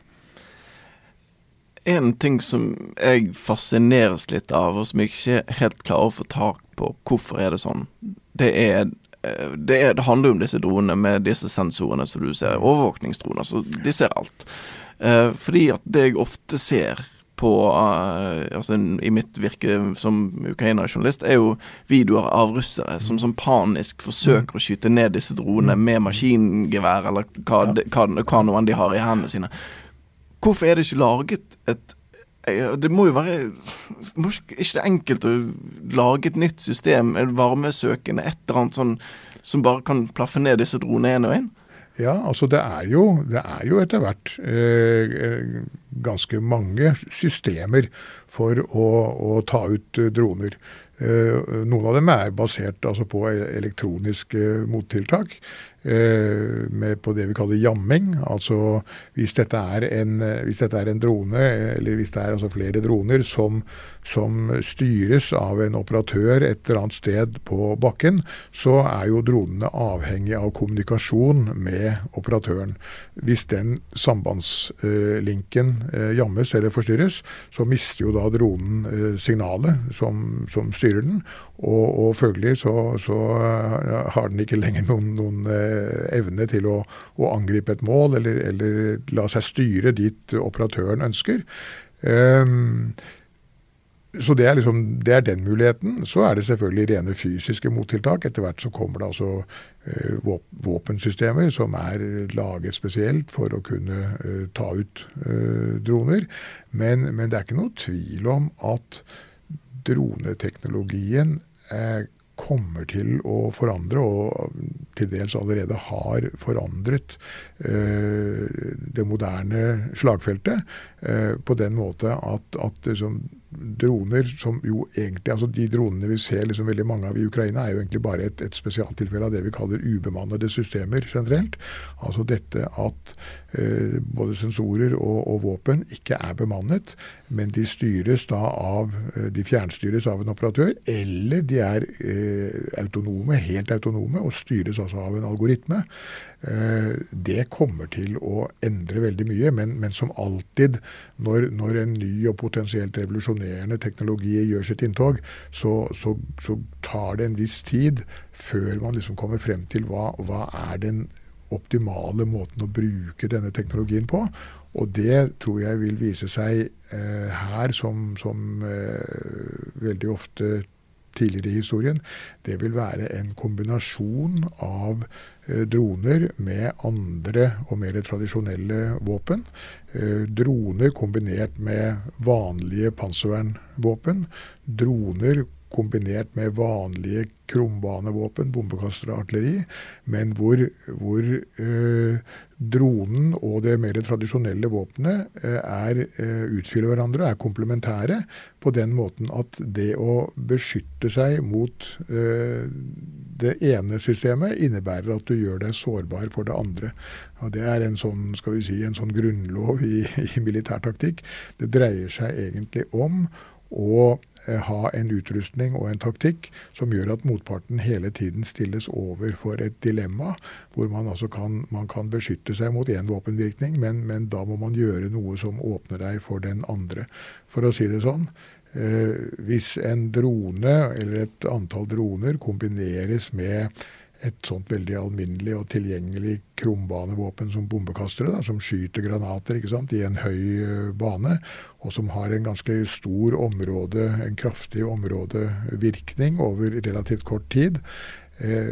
En ting som jeg fascineres litt av, og som jeg ikke helt klarer å få tak på, hvorfor er det sånn? Det, er, det, er, det handler om disse dronene med disse sensorene som du ser, overvåkningsdroner, så de ser alt. Fordi at det jeg ofte ser på, uh, altså i mitt virke som Ukraina-journalist, er jo videoer av russere som som panisk forsøker mm. å skyte ned disse dronene med maskingevær, eller hva, ja. hva, hva noen de har i hendene sine. Hvorfor er det ikke laget et det må jo være må ikke det enkelt å lage et nytt system, et varmesøkende, et eller annet sånn, som bare kan plaffe ned disse dronene en og en? Ja, altså det er jo, det er jo etter hvert eh, ganske mange systemer for å, å ta ut droner. Eh, noen av dem er basert altså, på elektroniske mottiltak, eh, med på det vi kaller jamming. Altså hvis dette er en, hvis dette er en drone, eller hvis det er altså, flere droner som, som styres av en operatør et eller annet sted på bakken, så er jo dronene avhengig av kommunikasjon med operatøren. Hvis den sambandslinken eh, jammes eller forstyrres, så mister jo da dronen eh, signalet som, som styrer den, og, og følgelig så, så uh, har den ikke lenger noen, noen uh, evne til å, å angripe et mål, eller, eller la seg styre dit operatøren ønsker. Um, Så det er, liksom, det er den muligheten. Så er det selvfølgelig rene fysiske mottiltak. Etter hvert så kommer det altså uh, våpensystemer som er laget spesielt for å kunne uh, ta ut uh, droner. Men, men det er ikke noe tvil om at droneteknologien uh, kommer til å forandre, og til dels allerede har forandret uh, det moderne slagfeltet uh, på den måte at, at liksom, droner som jo egentlig, altså de dronene vi ser liksom veldig mange av i Ukraina er jo egentlig bare et, et spesialtilfelle av det vi kaller ubemannede systemer generelt. Altså dette at eh, både sensorer og, og våpen ikke er bemannet, men de styres da av, de fjernstyres av en operatør, eller de er eh, autonome, helt autonome, og styres altså av en algoritme. Eh, det kommer til å endre veldig mye, men, men som alltid når, når en ny og potensielt revolusjonerende teknologi gjør sitt inntog, så, så, så tar det en viss tid før man liksom kommer frem til hva, hva er den optimale måten å bruke denne teknologien på. Og det tror jeg vil vise seg eh, her som, som eh, veldig ofte tidligere i historien. Det vil være en kombinasjon av eh, droner med andre og mer tradisjonelle våpen. Eh, droner kombinert med vanlige panservernvåpen. Droner kombinert med vanlige krumbanevåpen, bombekastere og artilleri, men hvor, hvor eh, dronen og det mer tradisjonelle våpenet eh, er eh, utfyller hverandre, er komplementære på den måten at det å beskytte seg mot eh, det ene systemet innebærer at du gjør deg sårbar for det andre. Og det er en sånn, skal vi si, en sånn grunnlov i, i militærtaktikk. Det dreier seg egentlig om å ha en utrustning og en taktikk som gjør at motparten hele tiden stilles over for et dilemma, hvor man altså kan, man kan beskytte seg mot en våpenvirkning, men, men da må man gjøre noe som åpner deg for den andre. For å si det sånn, eh, hvis en drone eller et antall droner kombineres med et sånt veldig alminnelig og tilgjengelig krumbanevåpen som bombekastere, da, som skyter granater, ikke sant, i en høy bane, og som har en ganske stor område, en kraftig områdevirkning over relativt kort tid. Eh,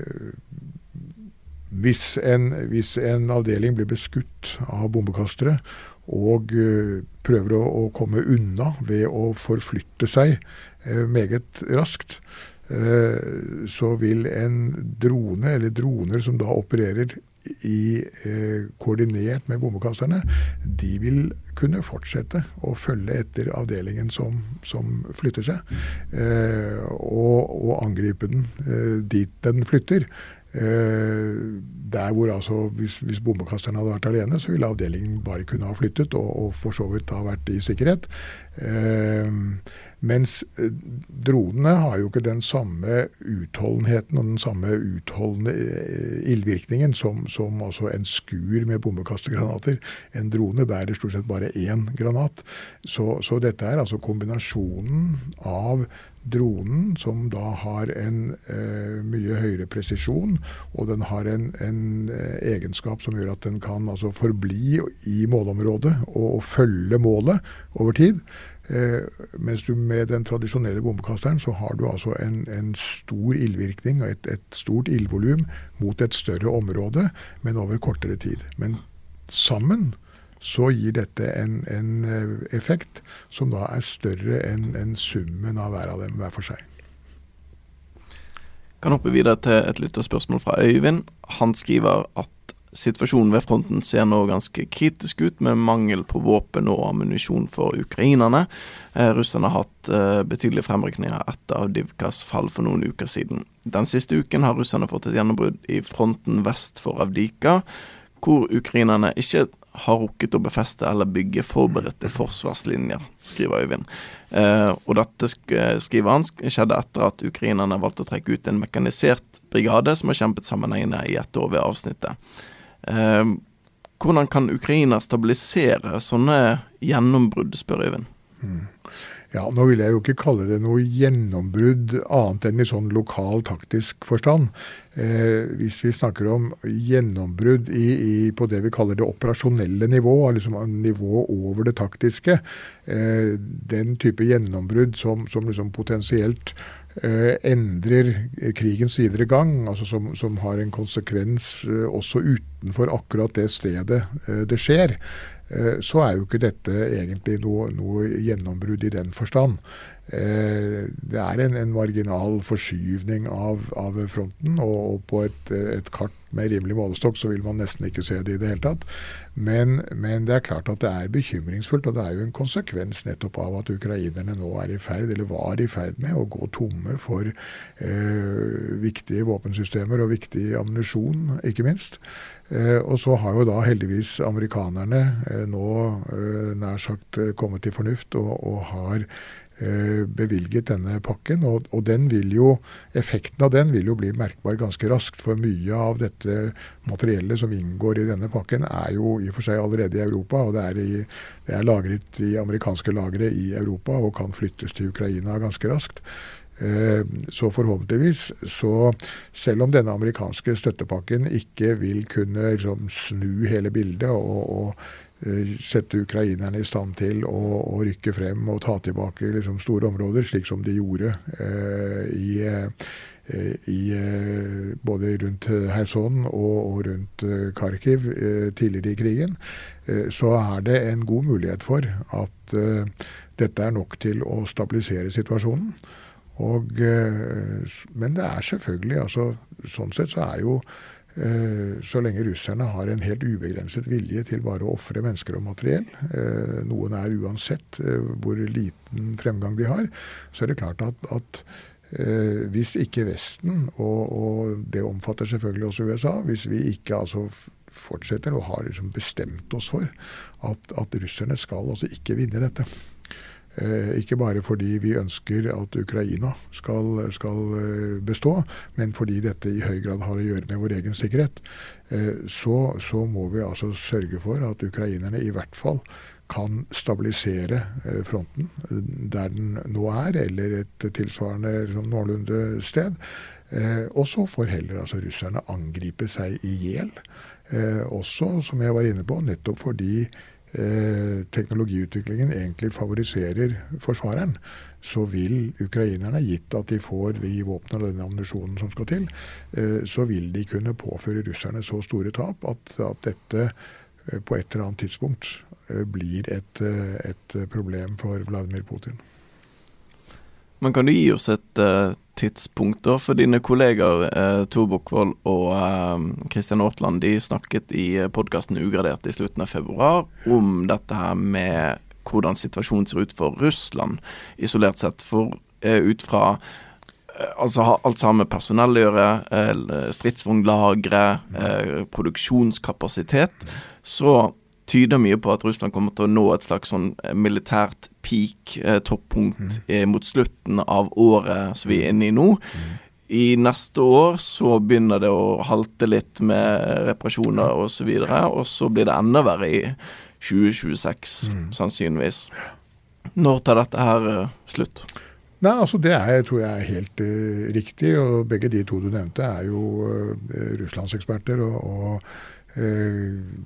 hvis, en, hvis en avdeling blir beskutt av bombekastere, og uh, prøver å, å komme unna ved å forflytte seg uh, meget raskt, så vil en drone, eller droner som da opererer i, eh, koordinert med bombekasterne, de vil kunne fortsette å følge etter avdelingen som, som flytter seg, eh, og, og angripe den eh, dit den flytter. Eh, der hvor altså, hvis, hvis bombekasterne hadde vært alene, så ville avdelingen bare kunne ha flyttet, og, og for så vidt ha vært i sikkerhet. Eh, Mens dronene har jo ikke den samme utholdenheten og den samme utholdende ildvirkningen som, som altså en skur med bombekastergranater. En drone bærer stort sett bare én granat. Så, så dette er altså kombinasjonen av dronen, som da har en eh, mye høyere presisjon, og den har en, en egenskap som gjør at den kan altså forbli i målområdet og, og følge målet over tid. Eh, mens du med den tradisjonelle bombekasteren så har du altså en, en stor ildvirkning, et, et stort ildvolum mot et større område, men over kortere tid. Men sammen så gir dette en, en effekt som da er større enn en summen av hver av dem hver for seg. Kan hoppe videre til et lytterspørsmål fra Øyvind. Han skriver at situasjonen ved fronten ser nå ganske kritisk ut med mangel på våpen og ammunisjon for ukrainerne. Eh, Russerne har hatt eh, betydelige fremrykninger etter Avdiivkas fall for noen uker siden. Den siste uken har russerne fått et gjennombrudd i fronten vest for Avdiivka, hvor ukrainerne ikke har rukket å befeste eller bygge forberedte forsvarslinjer, skriver Øyvind. Eh, og dette sk- skriver han skjedde etter at ukrainerne valgte å trekke ut en mekanisert brigade som har kjempet sammenhengende i ett år ved avsnittet. Eh, hvordan kan Ukraina stabilisere sånne gjennombrudd, spør Øyvind? Mm. Ja, nå vil jeg jo ikke kalle det noe gjennombrudd annet enn i sånn lokal taktisk forstand. Eh, hvis vi snakker om gjennombrudd i, i, på det vi kaller det operasjonelle nivå, liksom nivå over det taktiske, eh, den type gjennombrudd som, som liksom potensielt eh, endrer krigens videre gang, altså som, som har en konsekvens eh, også utenfor akkurat det stedet eh, det skjer, så er jo ikke dette egentlig noe, noe gjennombrudd i den forstand. Det er en, en marginal forskyvning av, av fronten, og, og på et, et kart med rimelig målestokk så vil man nesten ikke se det i det hele tatt. Men, men det er klart at det er bekymringsfullt, og det er jo en konsekvens nettopp av at ukrainerne nå er i ferd, eller var i ferd med å gå tomme for eh, viktige våpensystemer og viktig ammunisjon, ikke minst. Eh, og så har jo da heldigvis amerikanerne eh, nå eh, nær sagt eh, kommet til fornuft og, og har eh, bevilget denne pakken, og, og den vil jo, effekten av den vil jo bli merkbar ganske raskt, for mye av dette materiellet som inngår i denne pakken er jo i og for seg allerede i Europa, og det er, i, det er lagret i amerikanske lagre i Europa og kan flyttes til Ukraina ganske raskt. Så forhåpentligvis, så selv om denne amerikanske støttepakken ikke vil kunne liksom, snu hele bildet og, og uh, sette ukrainerne i stand til å, å rykke frem og ta tilbake liksom, store områder, slik som de gjorde uh, i, uh, i uh, både rundt Kherson og, og rundt uh, Kharkiv uh, tidligere i krigen, uh, så er det en god mulighet for at uh, dette er nok til å stabilisere situasjonen. Og, men det er selvfølgelig, altså, sånn sett så er jo, eh, så lenge russerne har en helt ubegrenset vilje til bare å offre mennesker og materiell, eh, noen er uansett eh, hvor liten fremgang de har, så er det klart at, at eh, hvis ikke Vesten, og, og det omfatter selvfølgelig også U S A, hvis vi ikke altså fortsetter og har liksom bestemt oss for at, at russerne skal altså ikke vinne dette. Eh, ikke bare fordi vi ønsker at Ukraina skal, skal bestå, men fordi dette i høy grad har å gjøre med vår egen sikkerhet, eh, så, så må vi altså sørge for at ukrainerne i hvert fall kan stabilisere eh, fronten der den nå er, eller et tilsvarende liksom, noenlunde sted. Eh, og så får heller altså, russerne angripe seg i hjel. Eh, også, som jeg var inne på, nettopp fordi Eh, teknologiutviklingen egentlig favoriserer forsvareren, så vil ukrainerne, gitt at de får de våpnene og den ammunisjonen som skal til, eh, så vil de kunne påføre russerne så store tap at, at dette eh, på et eller annet tidspunkt eh, blir et, et problem for Vladimir Putin. Men kan du gi oss et uh, tidspunkt da, for dine kolleger uh, Tor Bukkvold og Kristian uh, Aartland, de snakket i podcasten Ugradert i slutten av februar om dette her med hvordan situasjonen ser ut for Russland isolert sett, for uh, ut fra uh, altså alt sammen med personell å gjøre, uh, stridsvognlagre, uh, produksjonskapasitet, så tyder mye på at Russland kommer til å nå et slags sånn militært peak, eh, toppunkt eh, mot slutten av året som vi er inne i nå. Mm. I neste år så begynner det å halte litt med reparasjoner og så videre, og så blir det enda verre i tjue tjueseks, mm. sannsynligvis. Når tar dette her eh, slutt? Nei, altså det er, tror jeg er helt uh, riktig, og begge de to du nevnte er jo uh, Russlands eksperter, og, og uh,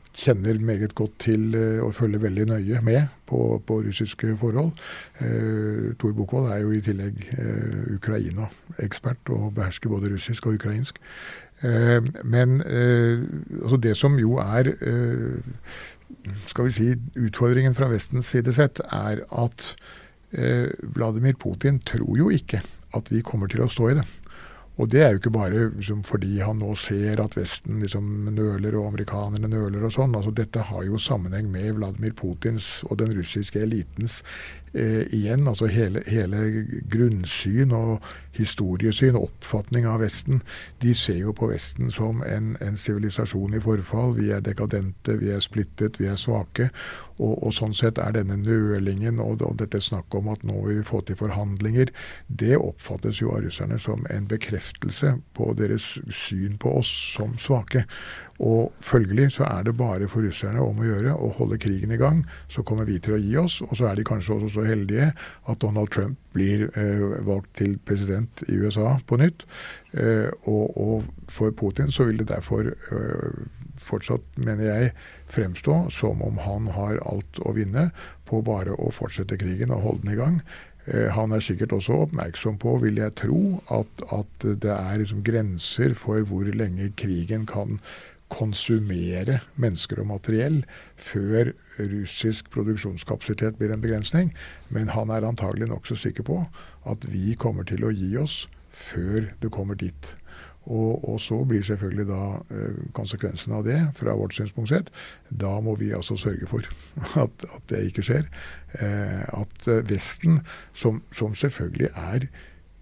kjenner meget godt til og følger veldig nøye med på, på russiske forhold. Eh, Tor Buchwald er jo i tillegg eh, Ukraina-ekspert og behersker både russisk og ukrainsk. Eh, men eh, altså det som jo er eh, skal vi si utfordringen fra Vestens side sett, er at eh, Vladimir Putin tror jo ikke at vi kommer til å stå i det. Og det er jo ikke bare liksom, fordi han nå ser at Vesten liksom, nøler og amerikanerne nøler og sånn. Altså, dette har jo sammenheng med Vladimir Putins og den russiske elitens eh, igjen. Altså hele, hele grunnsyn og historiesyn og oppfatning av Vesten. De ser jo på Vesten som en, en sivilisasjon i forfall. Vi er dekadente, vi er splittet, vi er svake. Og, og sånn sett er denne nølingen og, og dette snakk om at nå vil vi få til forhandlinger, det oppfattes jo av russerne som en bekreftelse på deres syn på oss som svake. Og følgelig så er det bare for russerne om å gjøre å holde krigen i gang, så kommer vi til å gi oss, og så er de kanskje også så heldige at Donald Trump blir eh, valgt til president i U S A på nytt. Eh, og, og for Putin så vil det derfor eh, fortsatt, mener jeg, fremstå som om han har alt å vinne på bare å fortsette krigen og holde den i gang. Eh, han er sikkert også oppmerksom på, vil jeg tro, at, at det er liksom grenser for hvor lenge krigen kan konsumere mennesker og materiell før russisk produksjonskapasitet blir en begrensning. Men han er antagelig nok så sikker på at vi kommer til å gi oss før det kommer dit. Og, og så blir selvfølgelig da eh, konsekvensen av det fra vårt synspunkt sett. Da må vi altså sørge for at, at det ikke skjer. Eh, at Vesten, som, som selvfølgelig er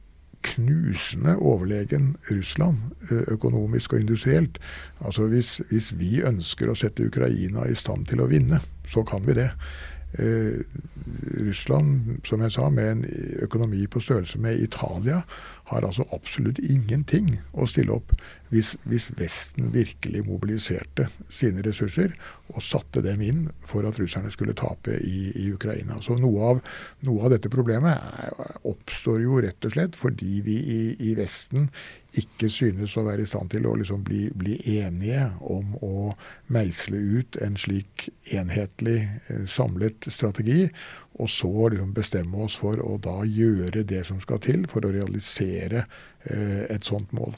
knusende overlegen Russland, økonomisk og industrielt. Altså hvis, hvis vi ønsker å sette Ukraina i stand til å vinne, så kan vi det. Eh, Russland, som jeg sa, med en økonomi på størrelse med Italia, har altså absolutt ingenting å stille opp hvis, hvis Vesten virkelig mobiliserte sine ressurser og satte dem inn for at russerne skulle tape i, i Ukraina. Så noe av, noe av dette problemet er, oppstår jo rett og slett fordi vi i, i Vesten ikke synes å være i stand til å liksom bli, bli enige om å meisle ut en slik enhetlig eh, samlet strategi, og så liksom bestemme oss for å da gjøre det som skal til for å realisere eh, et sånt mål.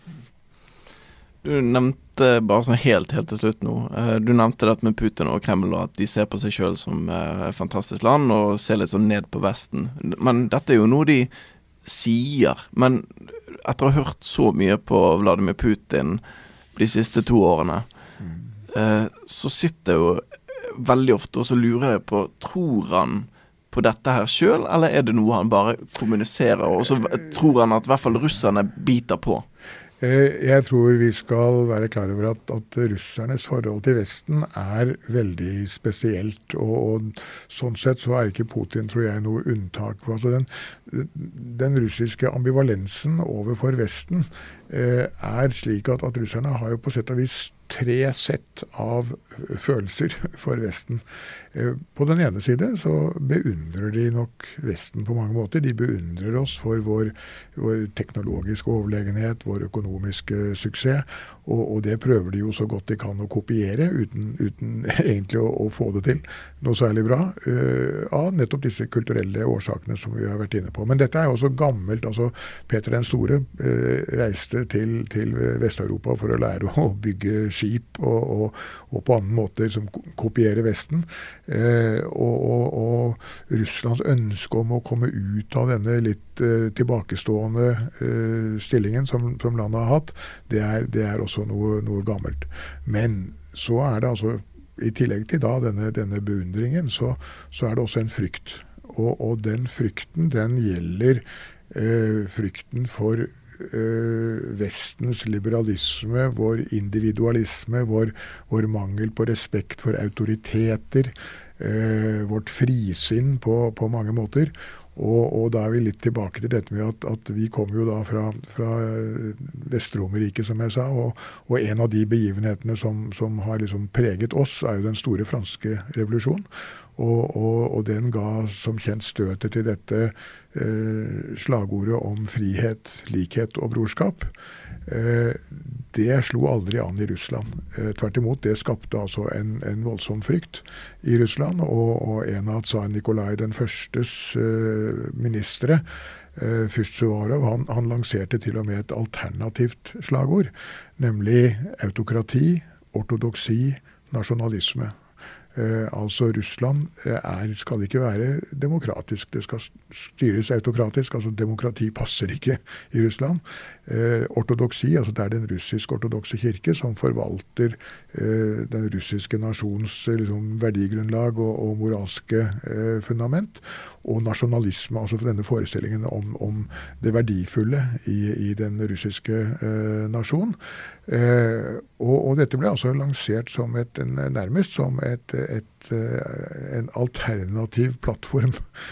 Du nevnte bare sånn helt, helt til slutt nå, du nevnte dette med Putin og Kreml, og at de ser på seg selv som et fantastisk land og ser litt sånn ned på Vesten. Men dette er jo noe de sier. Men etter å ha hørt så mye på Vladimir Putin de siste to årene, mm. så sitter jeg jo veldig ofte og så lurer jeg på, tror han på dette her selv, eller er det noe han bare kommuniserer, og så tror han at i hvert fall russerne biter på? Jeg tror vi skal være klar over at, at russernes forhold til Vesten er veldig spesielt, og, og sånn sett så er ikke Putin, tror jeg, noe unntak. Altså den, den russiske ambivalensen overfor Vesten eh, er slik at, at russerne har jo på sett og vis tre sett av følelser for Vesten. På den ene side så beundrer de nok Vesten på mange måter. De beundrer oss for vår, vår teknologiske overlegenhet, vår økonomiske suksess, og, og det prøver de jo så godt de kan å kopiere, uten, uten egentlig å, å få det til noe særlig bra, uh, av nettopp disse kulturelle årsakene som vi har vært inne på. Men dette er også gammelt. Altså Peter den Store uh, reiste til, til Vest-Europa for å lære å bygge skip og, og, og på annen måte som kopiere Vesten. Eh, og, og, og Russlands ønske om å komme ut av denne litt eh, tilbakestående eh, stillingen som, som landet har hatt, det er, det er også noe, noe gammelt. Men så er det altså, i tillegg til da denne, denne beundringen, så, så er det også en frykt. Og, og den frykten, den gjelder eh, frykten for Vestens liberalisme, vår individualisme, vår, vår mangel på respekt for autoriteter, eh, vårt frisinn på, på mange måter. Og, og da er vi litt tilbake til dette med at, at vi kommer jo da fra, fra Vestromerriket, som jeg sa, og, og en av de begivenhetene som, som har liksom preget oss er jo den store franske revolusjonen. Og, og, og den ga som kjent støtet til dette eh, slagordet om frihet, likhet og brorskap. Eh, det slo aldri an i Russland. Eh, tvert imot, det skapte altså en, en voldsom frykt i Russland, og, og en av tsar Nikolai den førstes eh, ministre, eh, Fyrst Suvorov, han, han lanserte til og med et alternativt slagord, nemlig autokrati, ortodoksi, nasjonalisme. Eh, altså Russland er, skal ikke være demokratisk, det skal styres autokratisk, altså demokrati passer ikke i Russland. Eh, ortodoksi, altså det er den russisk-ortodokse kirke som forvalter eh, den russiske nasjons liksom, verdigrunnlag og, og moralske eh, fundament, og nasjonalisme, altså denne forestillingen om, om det verdifulle i, i den russiske eh, nasjon. Eh, og, og dette ble altså lansert som et, en, nærmest som et, et, en alternativ plattform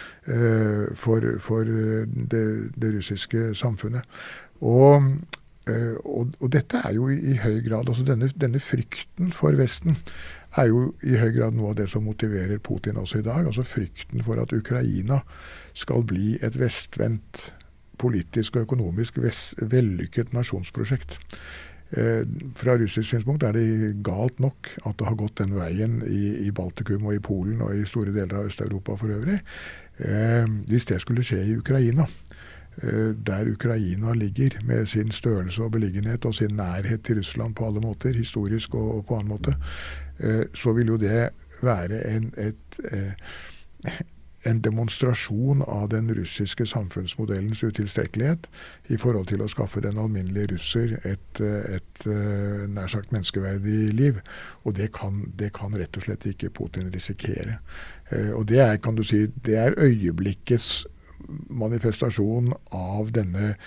eh, for, for det, det russiske samfunnet. Og, eh, og, og dette er jo i, i høy grad, altså denne, denne frykten for Vesten er jo i høy grad noe av det som motiverer Putin også i dag, altså frykten for at Ukraina skal bli et vestvendt politisk og økonomisk vest, vellykket nasjonsprosjekt. Eh, fra russisk synspunkt er det galt nok at det har gått den veien i, i Baltikum og i Polen og i store deler av Øst-Europa for øvrig. Eh, hvis det skulle skje i Ukraina, eh, der Ukraina ligger med sin størrelse og beliggenhet og sin nærhet til Russland på alle måter, historisk og, og på annen måte, eh, så vil jo det være en, et, eh, en demonstrasjon av den russiske samfunnsmodellens utilstrekkelighet i forhold til å skaffe den alminnelige russer et, et, et nær sagt menneskeverdig liv. Og det kan, det kan rett og slett ikke Putin risikere. Og det er, kan du si, det er øyeblikkets manifestasjon av denne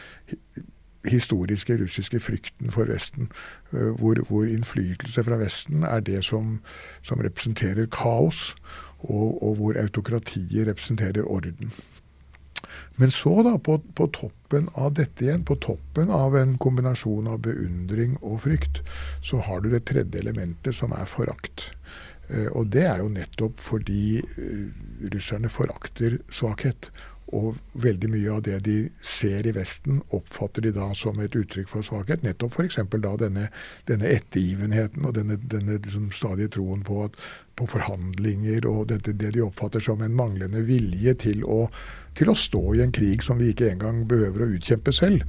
historiske russiske frykten for Vesten, hvor, hvor innflytelse fra Vesten er det som, som representerer kaos, Og, og hvor autokratiet representerer orden. Men så da, på, på toppen av dette igjen, på toppen av en kombinasjon av beundring og frykt, så har du det tredje elementet som er forakt. Eh, og det er jo nettopp fordi eh, russerne forakter svakhet. Og veldig mye av det de ser i Vesten oppfatter de da som et uttrykk for svakhet. Nettopp for eksempel da denne, denne ettergivenheten og denne, denne liksom stadige troen på, at, på forhandlinger og dette, det de oppfatter som en manglende vilje til å, til å stå i en krig som vi ikke engang behøver å utkjempe selv.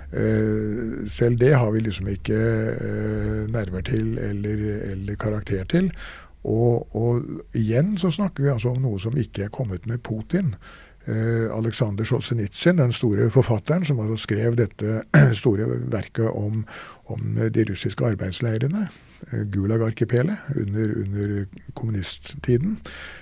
Eh, selv det har vi liksom ikke eh, nerver til eller, eller karakter til. Og, og igjen så snakker vi altså om noe som ikke er kommet med Putin. Eh, Alexander Solzhenitsyn, den store forfatteren som altså skrev dette store verket om, om de russiske arbeidsleirene, eh, Gulag-arkipelet under, under kommunisttiden.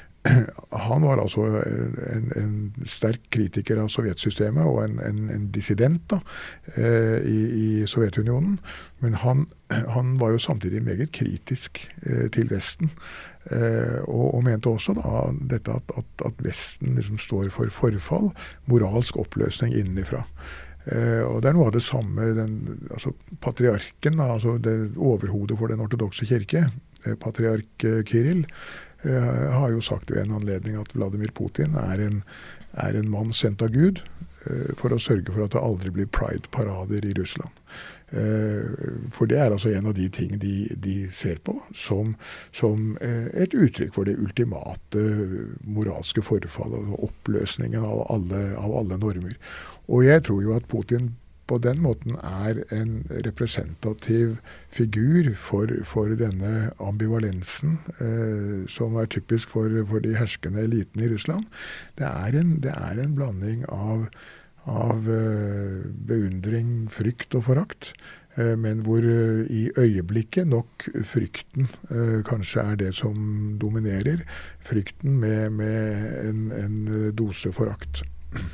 Han var altså en, en sterk kritiker av sovjetsystemet og en, en, en dissident da, eh, i, i Sovjetunionen. Men han, han var jo samtidig meget kritisk eh, til Vesten. Eh, og, og mente også da dette at, at, at Vesten liksom står for forfall, moralsk oppløsning innenfra. Eh, og det er noe av det samme, den, altså patriarken, altså det overhodet for den ortodokse kirke, eh, patriark eh, Kirill, eh, har jo sagt ved en anledning at Vladimir Putin er en, er en mann sendt av Gud eh, for å sørge for at det aldri blir pride-parader i Russland. For det er altså en av de ting de, de ser på som, som et uttrykk for det ultimate moralske forfall og oppløsningen av alle, av alle normer. Og jeg tror jo at Putin på den måten er en representativ figur for, for denne ambivalensen eh, som er typisk for, for de herskende elitene i Russland. Det er en, det er en blanding av av uh, beundring, frykt og forakt, uh, men hvor uh, i øyeblikket nok frykten uh, kanskje er det som dominerer. Frykten med, med en, en dose forakt.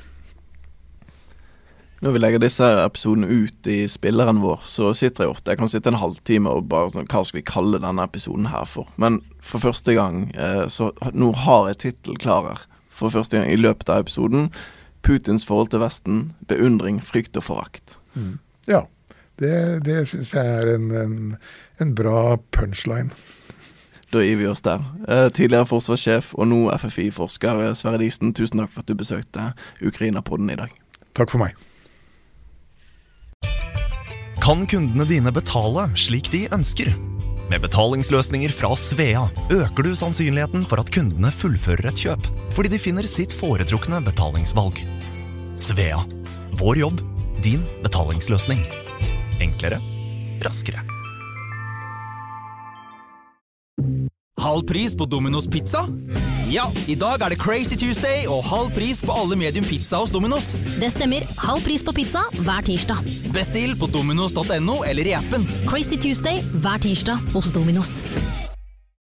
Når vi legger disse episodene ut i spilleren vår, så sitter jeg ofte, jeg kan sitte en halvtime og bare sånn, hva skal vi kalle denne episoden her for? Men for første gang, uh, så nå har jeg titel klar her. For første gang i løpet av episoden, Putins forhold til Vesten, beundring, frykt og forakt. Mm. Ja, det, det synes jeg er en, en, en bra punchline. Da gir vi oss der. Eh, tidligere forsvarssjef og nå F F I-forsker Sverre Diesen, tusen takk for at du besøkte Ukraina-podden i dag. Takk for meg. kan kundene dine betale slik de ønsker. Med betalingsløsninger fra Svea øker du sannsynligheten for at kundene fullfører et kjøp, fordi de finner sitt foretrukne betalingsvalg. Svea. Vår jobb, din betalingsløsning. Enklere, raskere. Halv pris på Domino's Pizza? Ja, i dag er det Crazy Tuesday og halv pris på alle medium pizza hos Domino's. Det stemmer, halv pris på pizza hver tirsdag. Bestill på dominos punktum no eller i appen. Crazy Tuesday hver tirsdag hos Domino's.